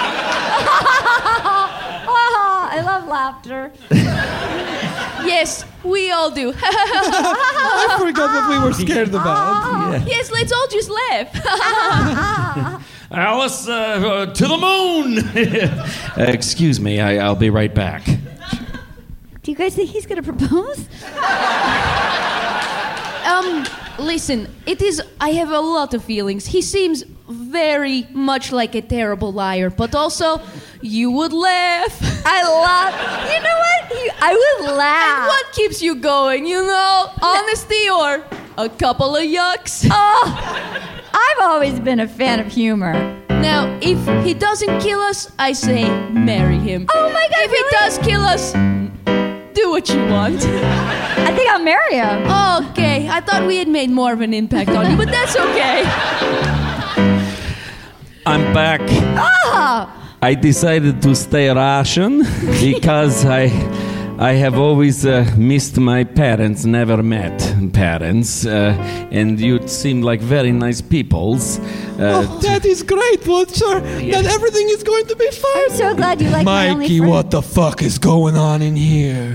I love laughter. Yes, we all do. I forgot what we were scared about. Yes, let's all just laugh. Alice, to the moon. Excuse me, I'll be right back. Do you guys think he's going to propose? Listen, I have a lot of feelings. He seems very much like a terrible liar, but also, you would laugh. You know what? I would laugh. And what keeps you going, Honesty or a couple of yucks? Oh, I've always been a fan of humor. Now, if he doesn't kill us, I say marry him. Oh my God, If he does kill us, do what you want. I think I'll marry him. Okay, I thought we had made more of an impact on you, but that's okay. I'm back. Oh! I decided to stay Russian because I have always missed my parents, never met parents, and you seem like very nice peoples. That is great, Butcher. That everything is going to be fine. I'm so glad you like my only Mikey, friend. what the fuck is going on in here?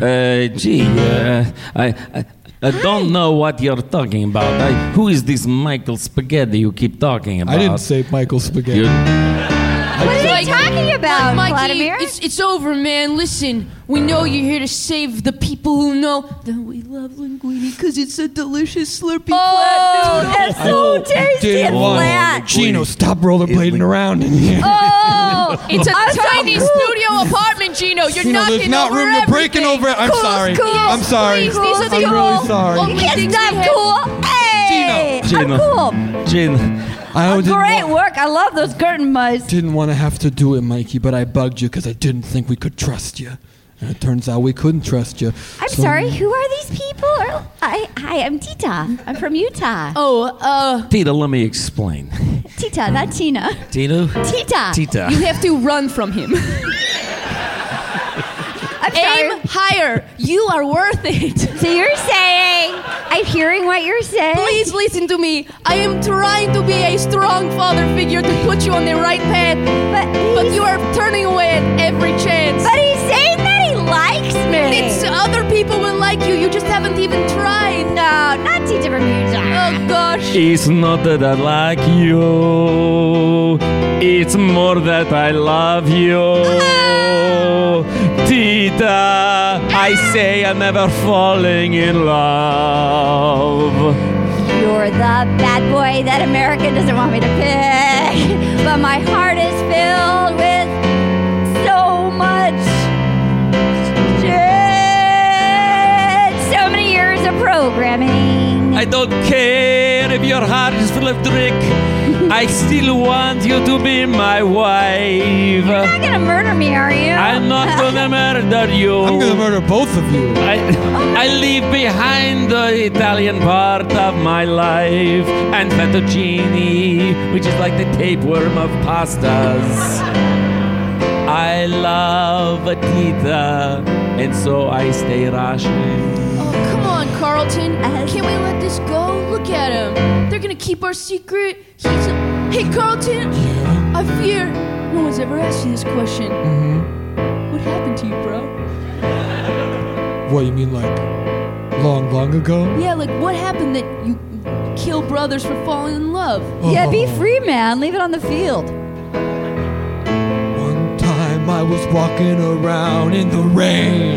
I don't know what you're talking about. Who is this Michael Spaghetti you keep talking about? I didn't say Michael Spaghetti. What are you talking about, Mikey, Vladimir? it's over, man. Listen, we know you're here to save the people who know that we love linguine because it's a delicious Slurpee flat noodle. That's so tasty and flat. Gino, stop rollerblading around in here. Oh, It's a tiny studio apartment, Gino. You're Gino, knocking there's not over room. We're breaking everything. over. I'm Cool, sorry. cool. I'm sorry. Please, these are the I'm really sorry. only you can't things stop we have. cool. Hey, Gino. I'm cool. Gino. Great work. I love those curtain mice. Didn't want to have to do it, Mikey, but I bugged you because I didn't think we could trust you. And it turns out we couldn't trust you. I'm sorry. Who are these people? Hi, I'm Tita. I'm from Utah. Tita, let me explain. Tita, not Tina. Tita? Tita. Tita. You have to run from him. I'm sorry. Aim higher. You are worth it. So you're saying, I'm hearing what you're saying. Please listen to me. I am trying to be a strong father figure to put you on the right path, but you are turning away at every chance. But he's saying that he likes me. It's other people will like you. You just haven't even tried. No, not Tita from Utah. Oh gosh. It's not that I like you. It's more that I love you. Tita, I say I'm never falling in love. You're the bad boy that America doesn't want me to pick. But my heart is filled with so much shit. So many years of programming. I don't care if your heart is full of drink. I still want you to be my wife. You're not gonna murder me, are you? I'm not gonna murder you. I'm gonna murder both of you. I leave behind the Italian part of my life and fettuccine, which is like the tapeworm of pastas. I love Tita, and so I stay rationing. Oh, come on, Carlton. Can't we let this go? Look at him. They're gonna keep our secret. Hey, Carlton. Yeah? I fear no one's ever asked you this question. What happened to you, bro? What, you mean like long ago? Yeah, like what happened that you kill brothers for falling in love? Yeah, be free, man. Leave it on the field. One time I was walking around in the rain.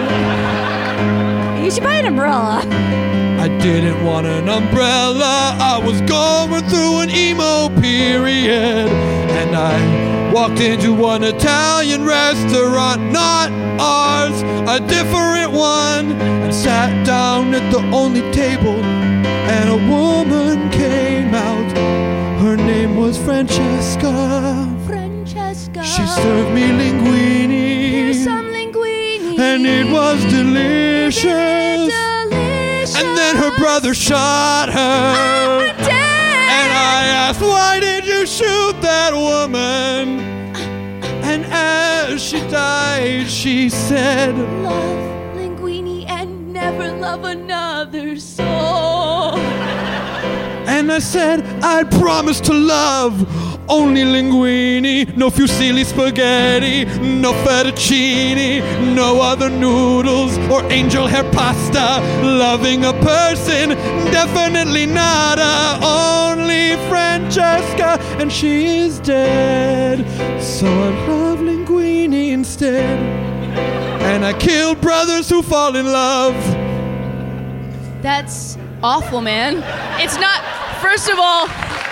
You should buy an umbrella. I didn't want an umbrella. I was going through an emo period. And I walked into an Italian restaurant, not ours, a different one, and sat down at the only table. And a woman came out. Her name was Francesca. Francesca. She served me linguine. Here's some linguine. And it was delicious. And then her brother shot her. I'm dead. And I asked, why did you shoot that woman? And as she died, she said, Love linguine and never love another soul. and I said, I promise to love only linguine, no fusilli spaghetti, no fettuccine, no other noodles or angel hair pasta. Loving a person, definitely not only Francesca, and she is dead. So I love linguine instead. And I kill brothers who fall in love. That's awful, man. It's not. First of all,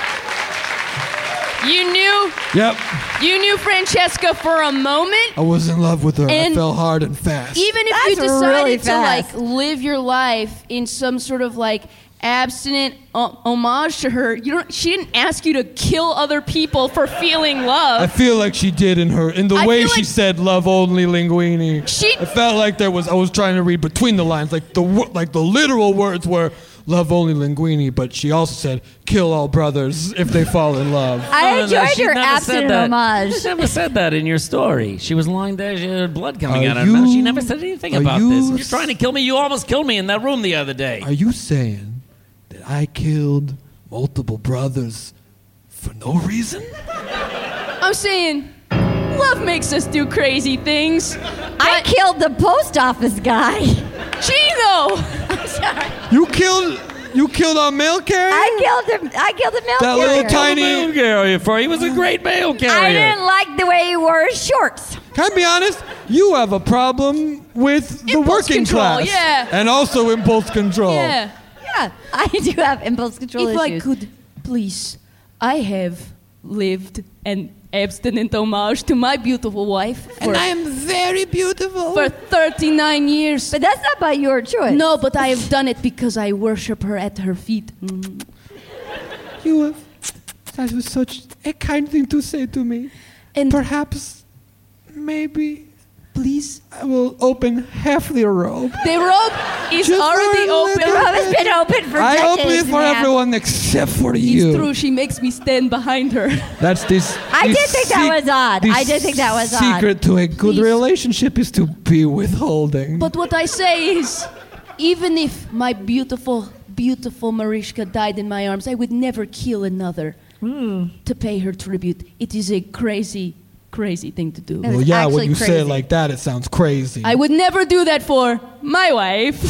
you knew Francesca for a moment. I was in love with her. And I fell hard and fast. Even if That's you decided really to fast. live your life in some sort of abstinent homage to her, she didn't ask you to kill other people for feeling love. I feel like she did in the I way feel she like- said "love only linguine." She- I felt like I was trying to read between the lines, like the literal words were love only linguini, but she also said, kill all brothers if they fall in love. I enjoyed she your never said absent that. homage. She never said that in your story. She was lying there. She had blood coming Are out of her mouth. you- She never said anything are about you this. You're trying to kill me. You almost killed me in that room the other day. Are you saying that I killed multiple brothers for no reason? I'm saying love makes us do crazy things. I killed the post office guy. Chino! I'm sorry. You killed our mail carrier? I killed him. I killed the mail That carrier. little tiny... Mail carrier for he was a great mail carrier. I didn't like the way he wore his shorts. Can I be honest? You have a problem with the Impulse working control, class. yeah. And also impulse control. Yeah. Yeah, I do have impulse control If issues. I could, please, I have lived an abstinent homage to my beautiful wife for, am very beautiful. for 39 years. But that's not by your choice. No, but I have done it because I worship her at her feet. That was such a kind thing to say to me. And Perhaps, maybe, please, I will open half the robe. the robe is Just already for a open. The robe has been open for I decades. open it for and a half. everyone except for you. It's true, she makes me stand behind her. That's this. I this did think that was odd. this I did think that was odd. secret to a good Please. relationship is to be withholding. But what I say is, even if my beautiful, beautiful Mariska died in my arms, I would never kill another to pay her tribute. It is a crazy, crazy thing to do. That well, is yeah, when actually you say crazy. it like that, it sounds crazy. I would never do that for my wife.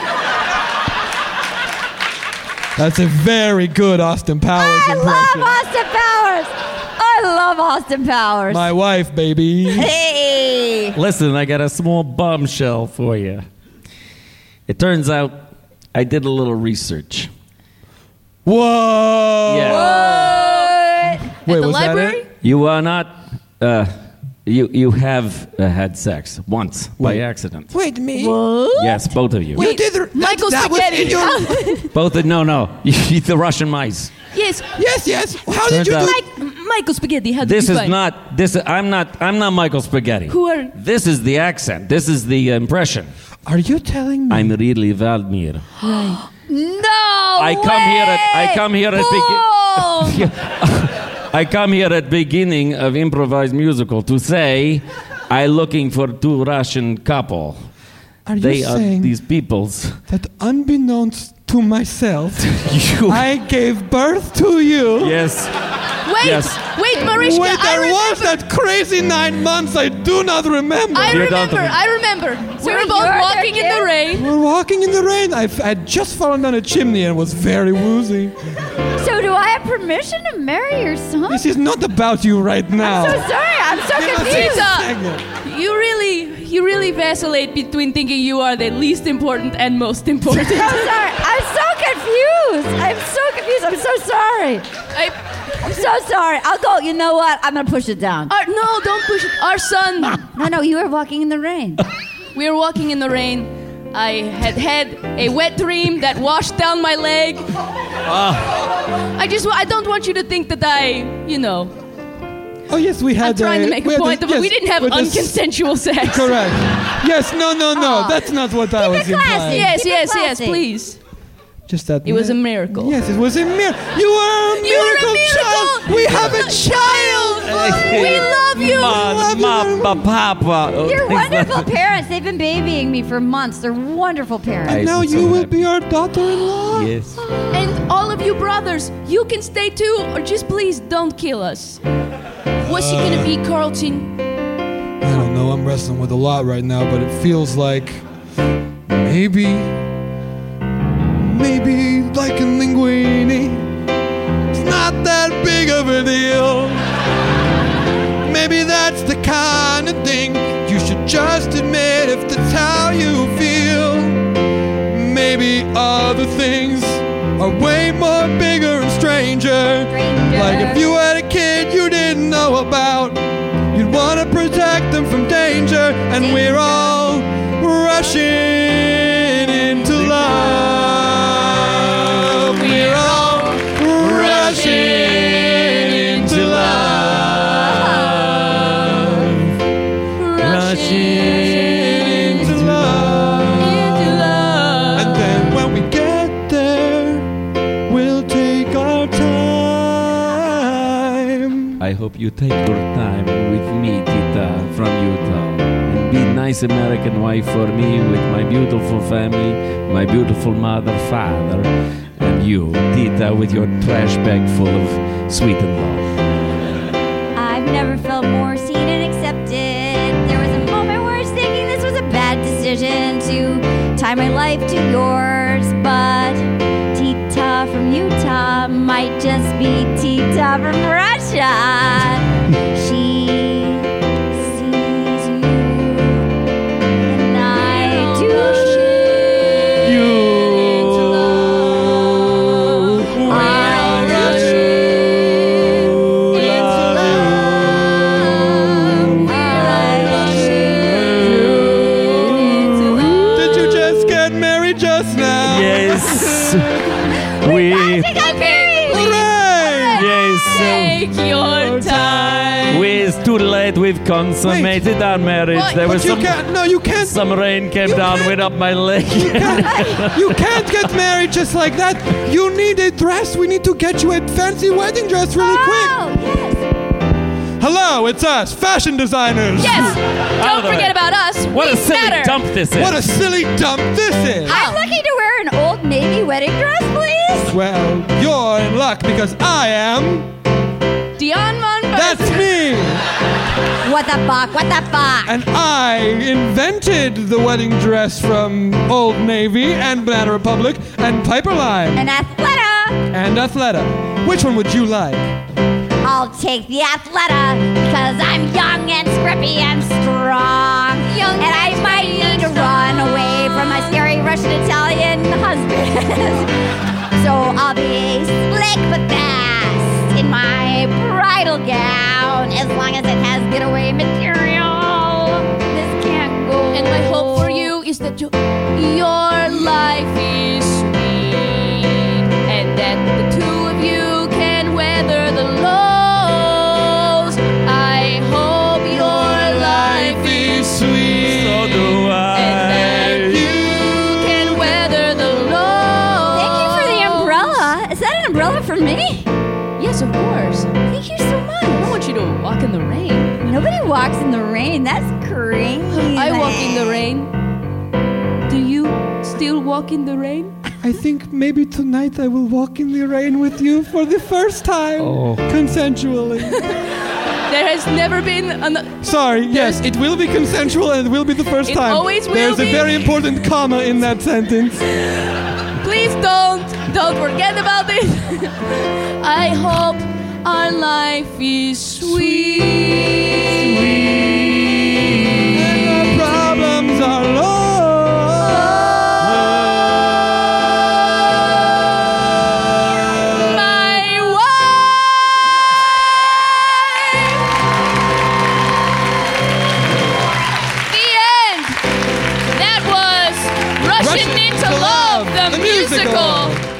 That's a very good Austin Powers I impression. love Austin Powers. I love Austin Powers. My wife, baby. Hey. Listen, I got a small bombshell for you. It turns out I did a little research. Whoa. Yeah. Wait, At the was library? that it? You are not. You have had sex once by accident. Wait, me? Yes, both of you. Wait, Michael Spaghetti. Both. No. The Russian mice. Yes, Yes. How did Turns you out- do? Michael Spaghetti. How did This you is find? not. This. I'm not Michael Spaghetti. Who are? This is the accent. This is the impression. Are you telling me? I'm really Vladimir. No I come here at Bull! I come here at beginning of improvised musical to say I'm looking for two Russian couple. Are you They are saying these peoples. that unbeknownst to myself, You. I gave birth to you? Yes. Wait, Yes. wait, Mariska. Wait, I there was remember. that crazy 9 months I do not remember. I You don't remember. remember. I remember. We were you both were walking there, in the too? rain. We're walking in the rain. I'd just fallen down a chimney and was very woozy. So do I have permission to marry your son? This is not about you right now. I'm so sorry. I'm so Give us a confused. Pizza. second. You really vacillate between thinking you are the least important and most important. I'm sorry. I'm so confused. I'm so sorry. I'm so sorry. I'll go. You know what? I'm gonna push it down. No, don't push it. Our son. No. You were walking in the rain. We were walking in the rain. I had a wet dream that washed down my leg. I don't want you to think that Oh, yes, we had I'm trying to make a point of it. yes, We didn't have with this- unconsensual sex. Correct. Yes, no. That's not what I was it classy. implying. Yes, Keep it yes, classy. please. Just that. It was a miracle. Yes, it was a miracle. You are a You're a miracle child. miracle. We have a child. We love you. Papa. You're wonderful parents. They've been babying me for months. They're wonderful parents. And now I'm so you will happy. be our daughter-in-law. Yes. And all of you brothers, you can stay too, or just please don't kill us. What's she gonna be, Carlton? I don't know. I'm wrestling with a lot right now, but it feels like maybe like a linguini. It's not that big of a deal. Maybe that's the kind of thing you should just admit if that's how you feel. Maybe other things are way more bigger and stranger. Like if you had a kid you didn't know about, you'd want to protect them from danger. And we're all rushing into love. We're all rushing into love. Rushing into love. And then when we get there, you take your time with me, Tita, from Utah. And be nice American wife for me with my beautiful family, my beautiful mother, father, and you, Tita, with your trash bag full of sweet and love. I've never felt more seen and accepted. There was a moment where I was thinking this was a bad decision to tie my life to yours, but Tita from Utah might just be Tita from Russia. She sees you, and I do. Did you just get married just now? Yes. We. Yes. Take your time. It's too late. We've consummated our marriage. What? There was But you can't. Some rain came down, went up my leg. You can't get married just like that. You need a dress. We need to get you a fancy wedding dress really quick. Yes. Hello, it's us, fashion designers. Yes. Don't forget about us. What We a silly matter. dump this is. What a silly dump this is. I'm looking to wear an Old Navy wedding dress, please. Well, you're in luck because I am. Dion Von That's me. What the fuck? What the fuck? And I invented the wedding dress from Old Navy and Banana Republic and Piperline An Athleta. and Athleta. Which one would you like? I'll take the Athleta because I'm young and scrappy and strong. And I might need to run away from my scary Russian Italian husband. So I'll be slick but fast in my bridal gown as long as it has getaway material. This can't go. And my hope for you is that your life is sweet and that the two of you can weather the lows. I hope your life is sweet. So do I. And that you can weather the lows. Thank you for the umbrella. Is that an umbrella for me? Yes, of course. Thank you so much. I don't want you to walk in the rain. Nobody walks in the rain. That's crazy. I walk in the rain. Do you still walk in the rain? I think maybe tonight I will walk in the rain with you for the first time. Consensually. There has never been Sorry, yes, it will be consensual and it will be the first It time. always will There's be. a very important comma in that sentence. Please don't forget about this. I hope our life is sweet. And our problems are low. My wife. The end. That was Russian into Love, the musical.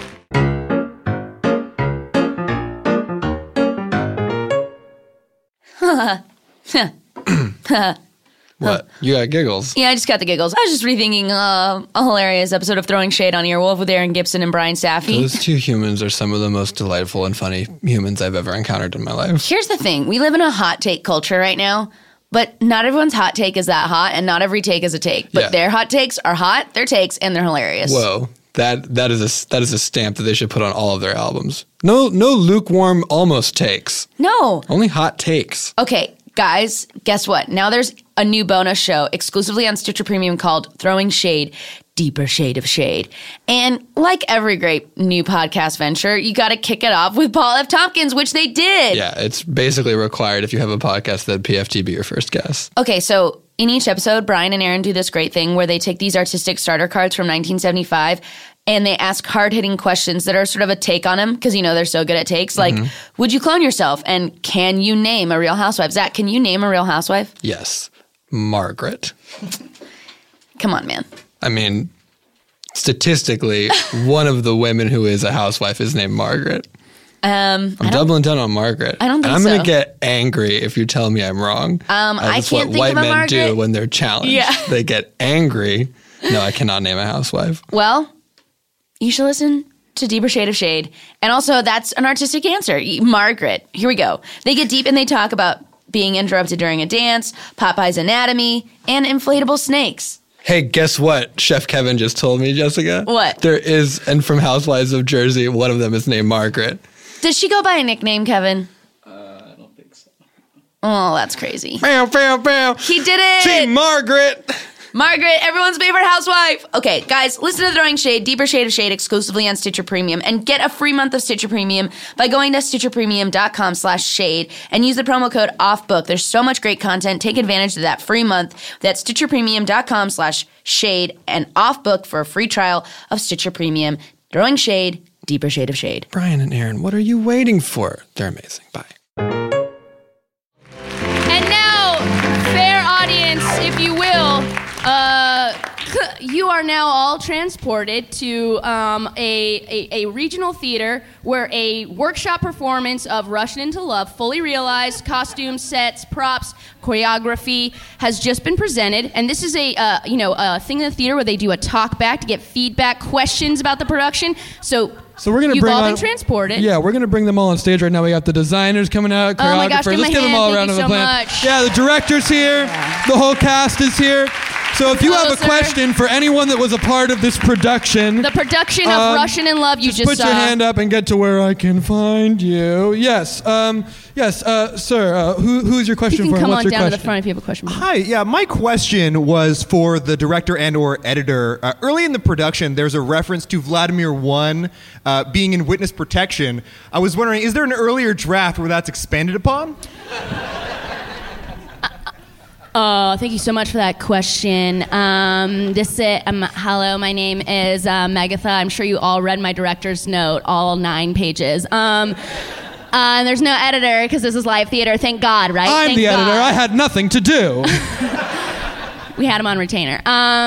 What? You got giggles. Yeah, I just got the giggles. I was just rethinking a hilarious episode of Throwing Shade on Earwolf with Aaron Gibson and Brian Staffy. Those two humans are some of the most delightful and funny humans I've ever encountered in my life. Here's the thing. We live in a hot take culture right now, but not everyone's hot take is that hot, and not every take is a take. But Yeah. their hot takes are hot, their takes, and they're hilarious. Whoa. That is a stamp that they should put on all of their albums. No lukewarm almost takes. No. Only hot takes. Okay, guys, guess what? Now there's a new bonus show exclusively on Stitcher Premium called Throwing Shade, Deeper Shade of Shade. And like every great new podcast venture, you got to kick it off with Paul F. Tompkins, which they did. Yeah, it's basically required if you have a podcast that PFT be your first guest. Okay, so in each episode, Brian and Aaron do this great thing where they take these artistic starter cards from 1975 and they ask hard-hitting questions that are sort of a take on them because, you know, they're so good at takes. Like, would you clone yourself? And can you name a real housewife? Zach, can you name a real housewife? Yes. Margaret. Come on, man. I mean, statistically, one of the women who is a housewife is named Margaret. I'm doubling down on Margaret. I don't think and I'm going so. to get angry if you tell me I'm wrong. I That's can't what think white of a men Margaret. do when they're challenged. Yeah. They get angry. No, I cannot name a housewife. Well, you should listen to Deeper Shade of Shade. And also, that's an artistic answer. Margaret. Here we go. They get deep and they talk about being interrupted during a dance, Popeye's anatomy, and inflatable snakes. Hey, guess what Chef Kevin just told me, Jessica? What? There is, and from Housewives of Jersey, one of them is named Margaret. Does she go by a nickname, Kevin? I don't think so. Oh, that's crazy. Bam, bam, bam. He did it! Team Margaret! Margaret, everyone's favorite housewife. Okay, guys, listen to Throwing Shade, Deeper Shade of Shade, exclusively on Stitcher Premium, and get a free month of Stitcher Premium by going to StitcherPremium.com/shade and use the promo code OFFBOOK. There's so much great content. Take advantage of that free month. That's StitcherPremium.com/shade and OFFBOOK for a free trial of Stitcher Premium. Throwing Shade, Deeper Shade of Shade. Brian and Aaron, what are you waiting for? They're amazing. Bye. And now, fair audience, if you will, you are now all transported to a regional theater where a workshop performance of Russian into Love, fully realized, costumes, sets, props, choreography, has just been presented. And this is a thing in the theater where they do a talk back to get feedback, questions about the production. So we're gonna you've bring all on, been transported. Yeah, we're gonna bring them all on stage right now. We got the designers coming out, choreographers. Oh my gosh, give Let's my give them hand. all a Thank round you of so applause. much. Yeah, the director's here. The whole cast is here. So if you have a question for anyone that was a part of this production, The production of Russian in Love you just put saw. your hand up and get to where I can find you. Yes, sir. Who's your question You for? can come What's on your down to question? the front if you have a question. Hi, yeah, my question was for the director and or editor. Early in the production, there's a reference to Vladimir I being in witness protection. I was wondering, is there an earlier draft where that's expanded upon? Thank you so much for that question. Hello, my name is Megatha. I'm sure you all read my director's note, all 9 pages. There's no editor because this is live theater. Thank God, right? I'm Thank the editor. God. I had nothing to do. We had him on retainer.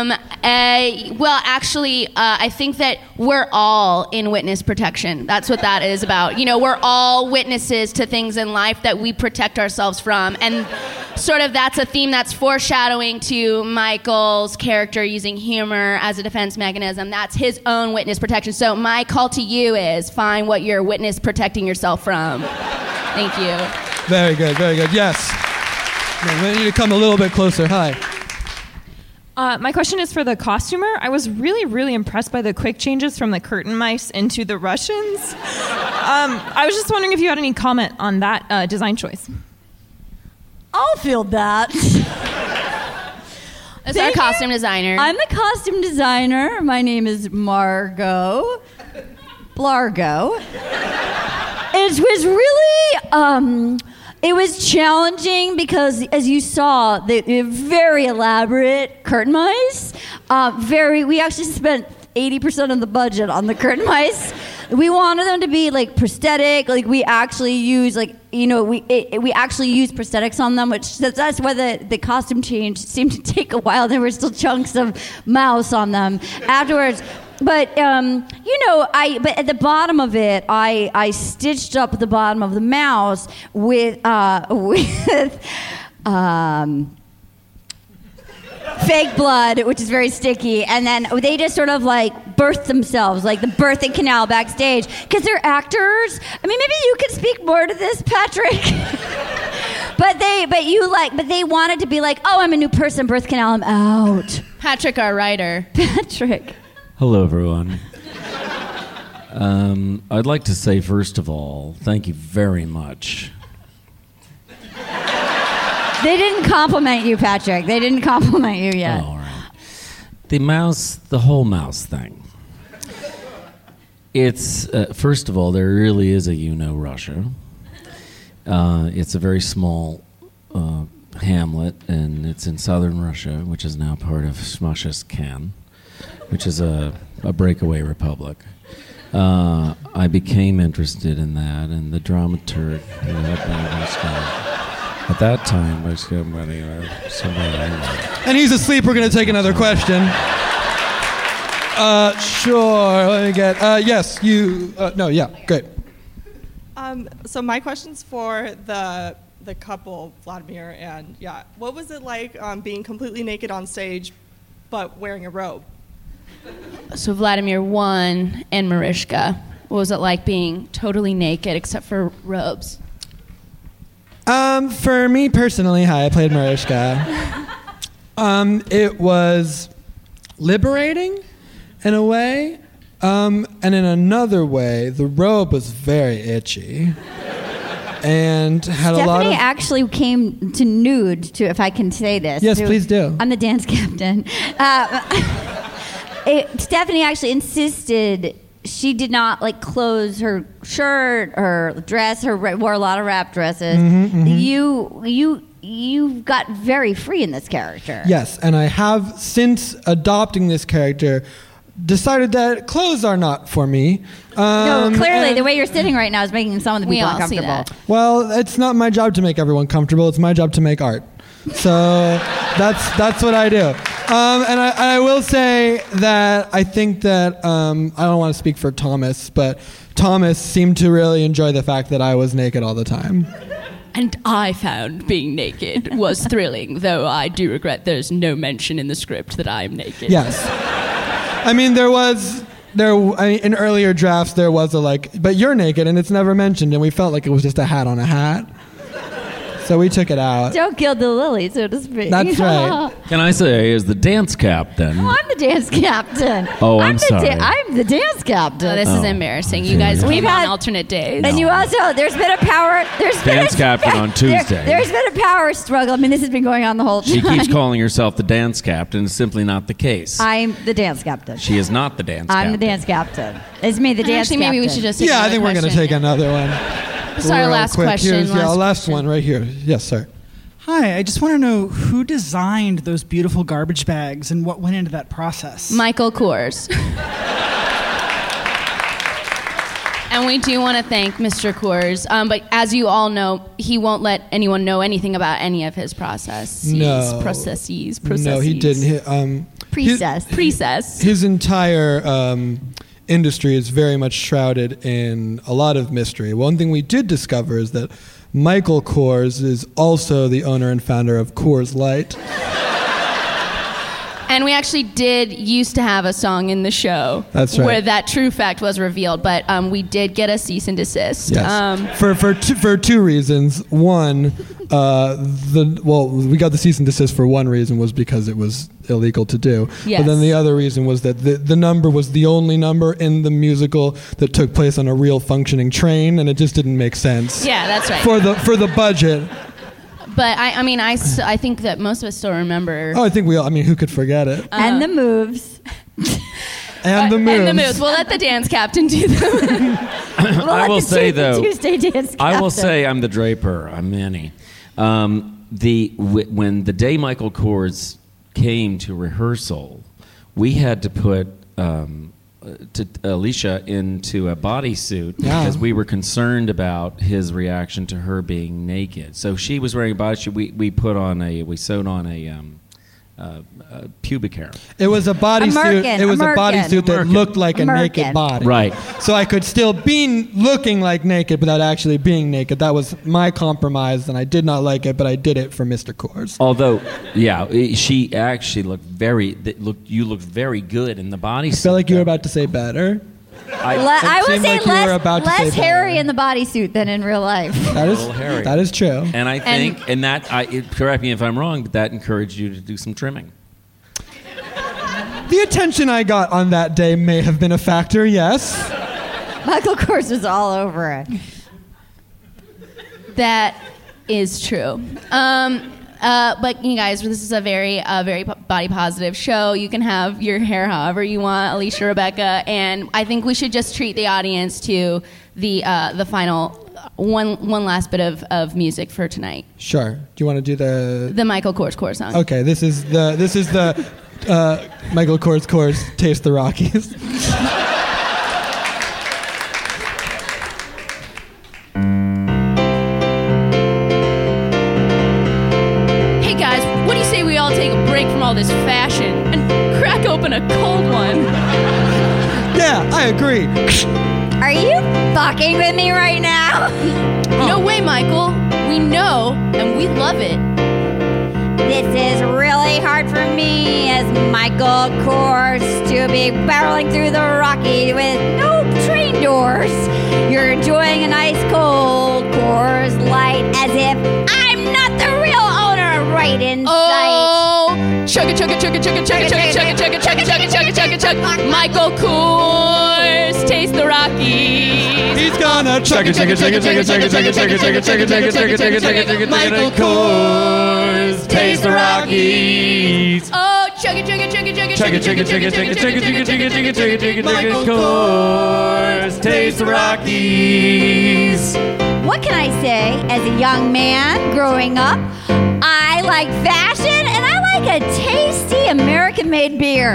I think that we're all in witness protection. That's what that is about. You know, we're all witnesses to things in life that we protect ourselves from. And sort of that's a theme that's foreshadowing to Michael's character using humor as a defense mechanism. That's his own witness protection. So my call to you is find what you're witness protecting yourself from. Thank you. Very good, very good. Yes. No, we need to come a little bit closer. Hi. My question is for the costumer. I was really, really impressed by the quick changes from the curtain mice into the Russians. I was just wondering if you had any comment on that design choice. I'll field that. That's our costume designer. I'm the costume designer. My name is Margot Blargo. It was really... it was challenging because, as you saw, they're very elaborate curtain mice. We actually spent 80% of the budget on the curtain mice. We wanted them to be like prosthetic. Like we actually use we actually use prosthetics on them, which that's why the costume change seemed to take a while. There were still chunks of mouse on them afterwards. But but at the bottom of it, I stitched up the bottom of the mouse with fake blood, which is very sticky, and then they just sort of like birth themselves, like the birthing canal backstage, because they're actors. I mean, maybe you could speak more to this, Patrick. But they wanted to be like, oh, I'm a new person, birth canal, I'm out. Patrick, our writer. Patrick. Hello, everyone. I'd like to say, first of all, thank you very much. They didn't compliment you, Patrick. They didn't compliment you yet. Oh, all right. The whole mouse thing. It's, first of all, there really is a Russia. It's a very small hamlet, and it's in southern Russia, which is now part of Smasheskan, which is a breakaway republic. I became interested in that, and the dramaturg at that time was somebody I know. And he's asleep. We're going to take another question. Sure. Let me get. Yes, you. No, yeah, great. So my question's for the couple, Vladimir and what was it like being completely naked on stage, but wearing a robe? So Vladimir 1 and Mariska. What was it like being totally naked except for robes? For me personally, I played Mariska. It was liberating in a way, and in another way, the robe was very itchy. And had a lot of... Stephanie actually came to nude, to, if I can say this. Yes, please do. I'm the dance captain. Stephanie actually insisted she did not close her shirt or dress. Wore a lot of wrap dresses. You got very free in this character. Yes, and I have, since adopting this character, decided that clothes are not for me. No, clearly the way you're sitting right now is making some of the people uncomfortable. Well, it's not my job to make everyone comfortable. It's my job to make art. So that's what I do. And I will say that I think that, I don't want to speak for Thomas, but Thomas seemed to really enjoy the fact that I was naked all the time. And I found being naked was thrilling, though I do regret there's no mention in the script that I am naked. Yes. I mean, in earlier drafts, there was but you're naked, and it's never mentioned, and we felt like it was just a hat on a hat. So we took it out. Don't kill the lily, so to speak. That's right. Can I say, as the dance captain? Oh, I'm the dance captain. Oh, I'm sorry. I'm the dance captain. Oh, this is embarrassing. You guys came on alternate days. And you also, there's been a power... Dance captain on Tuesday. There's been a power struggle. I mean, this has been going on the whole time. She keeps calling herself the dance captain. It's simply not the case. I'm the dance captain. She is not the dance captain. I'm the dance captain. It's me, the dance captain. Maybe we should just take I think we're going to take another one. Sorry, last quick. question. Last one right here. Yes, sir. Hi, I just want to know who designed those beautiful garbage bags and what went into that process. Michael Kors. And we do want to thank Mr. Kors. But as you all know, he won't let anyone know anything about any of his processes. No. Processes. No, he didn't. Precess. His entire industry is very much shrouded in a lot of mystery. One thing we did discover is that Michael Kors is also the owner and founder of Coors Light. And we actually used to have a song in the show. That's right. Where that true fact was revealed, but we did get a cease and desist. Yes. For two reasons. One, we got the cease and desist for one reason, was because it was illegal to do. Yes. But then the other reason was that the number was the only number in the musical that took place on a real functioning train, and it just didn't make sense. Yeah, that's right. For the budget. But I think that most of us still remember. Oh, I think we all. I mean, who could forget it? And the moves. And the moves. We'll let the dance captain do them. I will say though, Tuesday dance captain. I will say I'm the Draper. I'm Manny. When the day Michael Kors came to rehearsal, we had to put Alicia into a bodysuit because we were concerned about his reaction to her being naked. So she was wearing a bodysuit. We sewed on a pubic hair. It was a bodysuit. It was a bodysuit that looked like a naked body. Right. So I could still be looking like naked without actually being naked. That was my compromise, and I did not like it, but I did it for Mr. Kors. Although, she actually looked you looked very good in the bodysuit. I felt like you were about to say better. I will say less hairy in the bodysuit than in real life. That is true. And I think, correct me if I'm wrong, but that encouraged you to do some trimming. The attention I got on that day may have been a factor, yes. Michael Kors was all over it. That is true. But you guys, this is a very body positive show. You can have your hair however you want, Alicia, Rebecca, and I think we should just treat the audience to the final one last bit of music for tonight. Sure. Do you want to do the Michael Kors song? Okay, this is the Michael Kors Taste the Rockies. All this fashion and crack open a cold one. Yeah, I agree. Are you fucking with me right now? No way, Michael. We know and we love it. This is really hard for me as Michael Kors to be barreling through the Rocky with no train doors. You're enjoying a nice cold Coors Light as if I'm not the real owner right in sight. Chug it, chug it, chug it, chug it, chug it, chug it, chug it, chug it, chug it, chug it, chug it, chug it, chug it. Michael Kors, taste the Rockies. He's gonna chug it, chug it, chug it, chug it, chug it, chug it, chug it, chug it, chug it, chug it, chug it, chug it, chug it, chug it. Michael Kors, taste the Rockies. Oh, chug it, chug it, chug it, chug it, Chug it, chug it, chug it, chug it, chug it, chug it, chug it, chug it, chug it, chug it. Michael Kors, taste the Rockies. What can I say? As a young man growing up, I like fashion and I like a tasty American-made beer.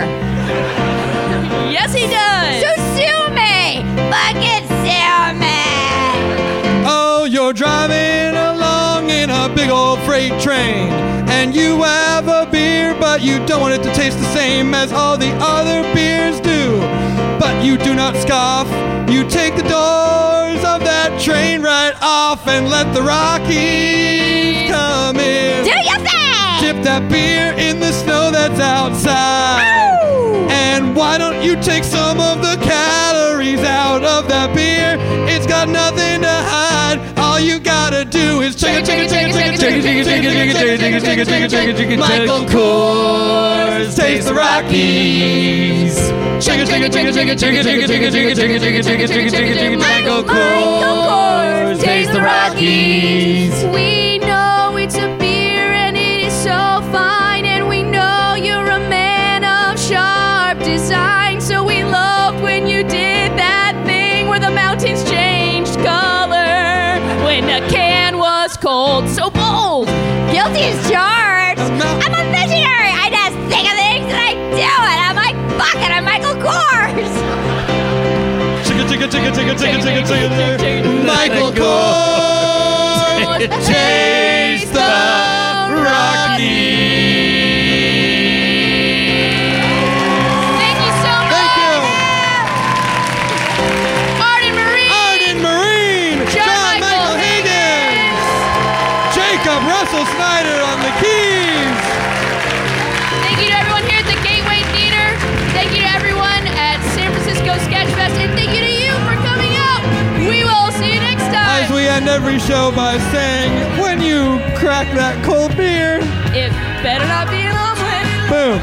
Yes, he does. So sue me! Fucking sue me! Oh, you're driving along in a big old freight train, and you have a beer, but you don't want it to taste the same as all the other beers do. But you do not scoff. You take the doors of that train right off and let the Rockies come in. Do your thing! Dip that beer in the snow that's outside. Ow! And why don't you take some of the calories out of that beer? It's got nothing to hide. All you gotta do is chug it, chug it, chug it, chug it, chug it, chug it, chug it, chug it, chug it, chug it, chug it, chug it, chug it, chug it. Michael Kors, taste the Rockies. Chug it, chug it, chug it, chug it, chug it, chug it, chug it, chug it, chug it, chug it, chug it, chug it, chug it, chug it. Michael Kors, taste the Rockies. We know it's a beer and it is so fine, and we know you're a man of sharp design. So we loved when you did that thing where the mountains changed color when the can was cold. So bold. Guilty as charged. I'm a visionary. I just think of things and I do it. I'm like, fuck it, I'm Michael Kors. Chugga, chugga, chugga, chugga, chugga, chugga, chugga. Michael Kors, taste the Rockies. Thank you so much. Thank you. Arden Marine. Arden Marine. John Michael Higgins. Jacob Russell Snyder on the keys. Thank you to everyone here at the Gateway Theater. Thank you to everyone at San Francisco Sketch Fest. And thank you to you for coming out. We will see you next time. As we end every show by saying, when you crack that cold beer, It better not be an omelet. boom.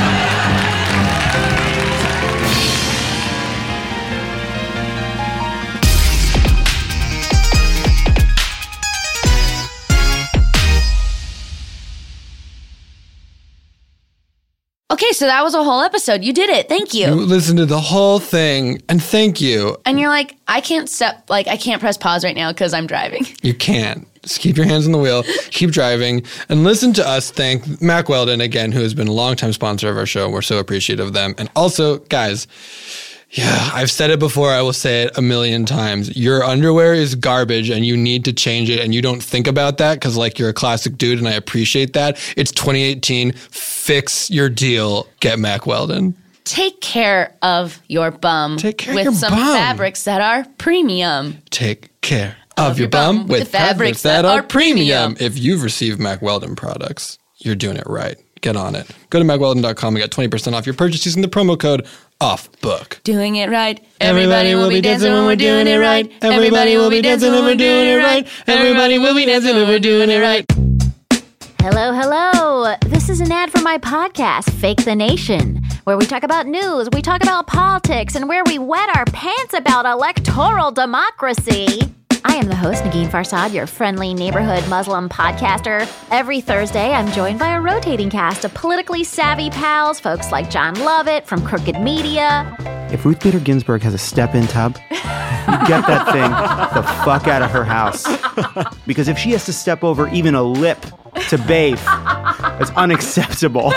Okay, so that was a whole episode. You did it. Thank You you. listened to the whole thing, and thank you. And you're like, I can't press pause right now because I'm driving. You can't. Just keep your hands on the wheel, keep driving, and listen to us thank Mack Weldon again, who has been a longtime sponsor of our show. We're so appreciative of them. And also, guys, yeah, I've said it before. I will say it a million times. Your underwear is garbage and you need to change it. And you don't think about that because like you're a classic dude and I appreciate that. It's 2018. Fix your deal. Get Mack Weldon. Take care of your bum with your some bum. fabrics that are premium. Take care of your bum with fabrics that are premium. If you've received Mack Weldon products, you're doing it right. Get on it. Go to MackWeldon.com and get 20% off your purchase using the promo code OFFBOOK. Doing it right. Everybody will be dancing when we're doing it right. Everybody will be dancing when we're doing it right. Everybody will be dancing when we're doing it right. Hello, hello. This is an ad for my podcast, Fake the Nation, where we talk about news, we talk about politics, and where we wet our pants about electoral democracy. I am the host, Negin Farsad, your friendly neighborhood Muslim podcaster. Every Thursday, I'm joined by a rotating cast of politically savvy pals, folks like John Lovett from Crooked Media. If Ruth Bader Ginsburg has a step-in tub, you get that thing the fuck out of her house. Because if she has to step over even a lip to bathe, it's unacceptable.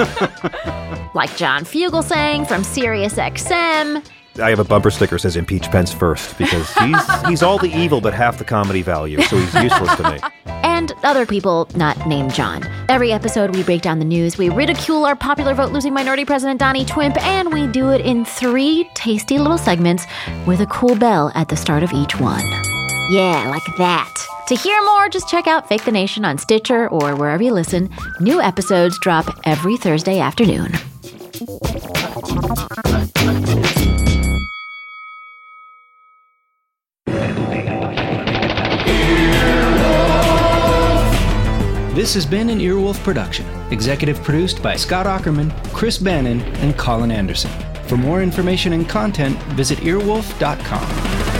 Like John Fugelsang from SiriusXM. I have a bumper sticker that says impeach Pence first because he's all the evil but half the comedy value, so he's useless to me. And other people not named John. Every episode we break down the news, we ridicule our popular vote-losing minority president Donnie Twimp, and we do it in 3 tasty little segments with a cool bell at the start of each one. Yeah, like that. To hear more, just check out Fake the Nation on Stitcher or wherever you listen. New episodes drop every Thursday afternoon. This has been an Earwolf production, executive produced by Scott Aukerman, Chris Bannon, and Colin Anderson. For more information and content, visit earwolf.com.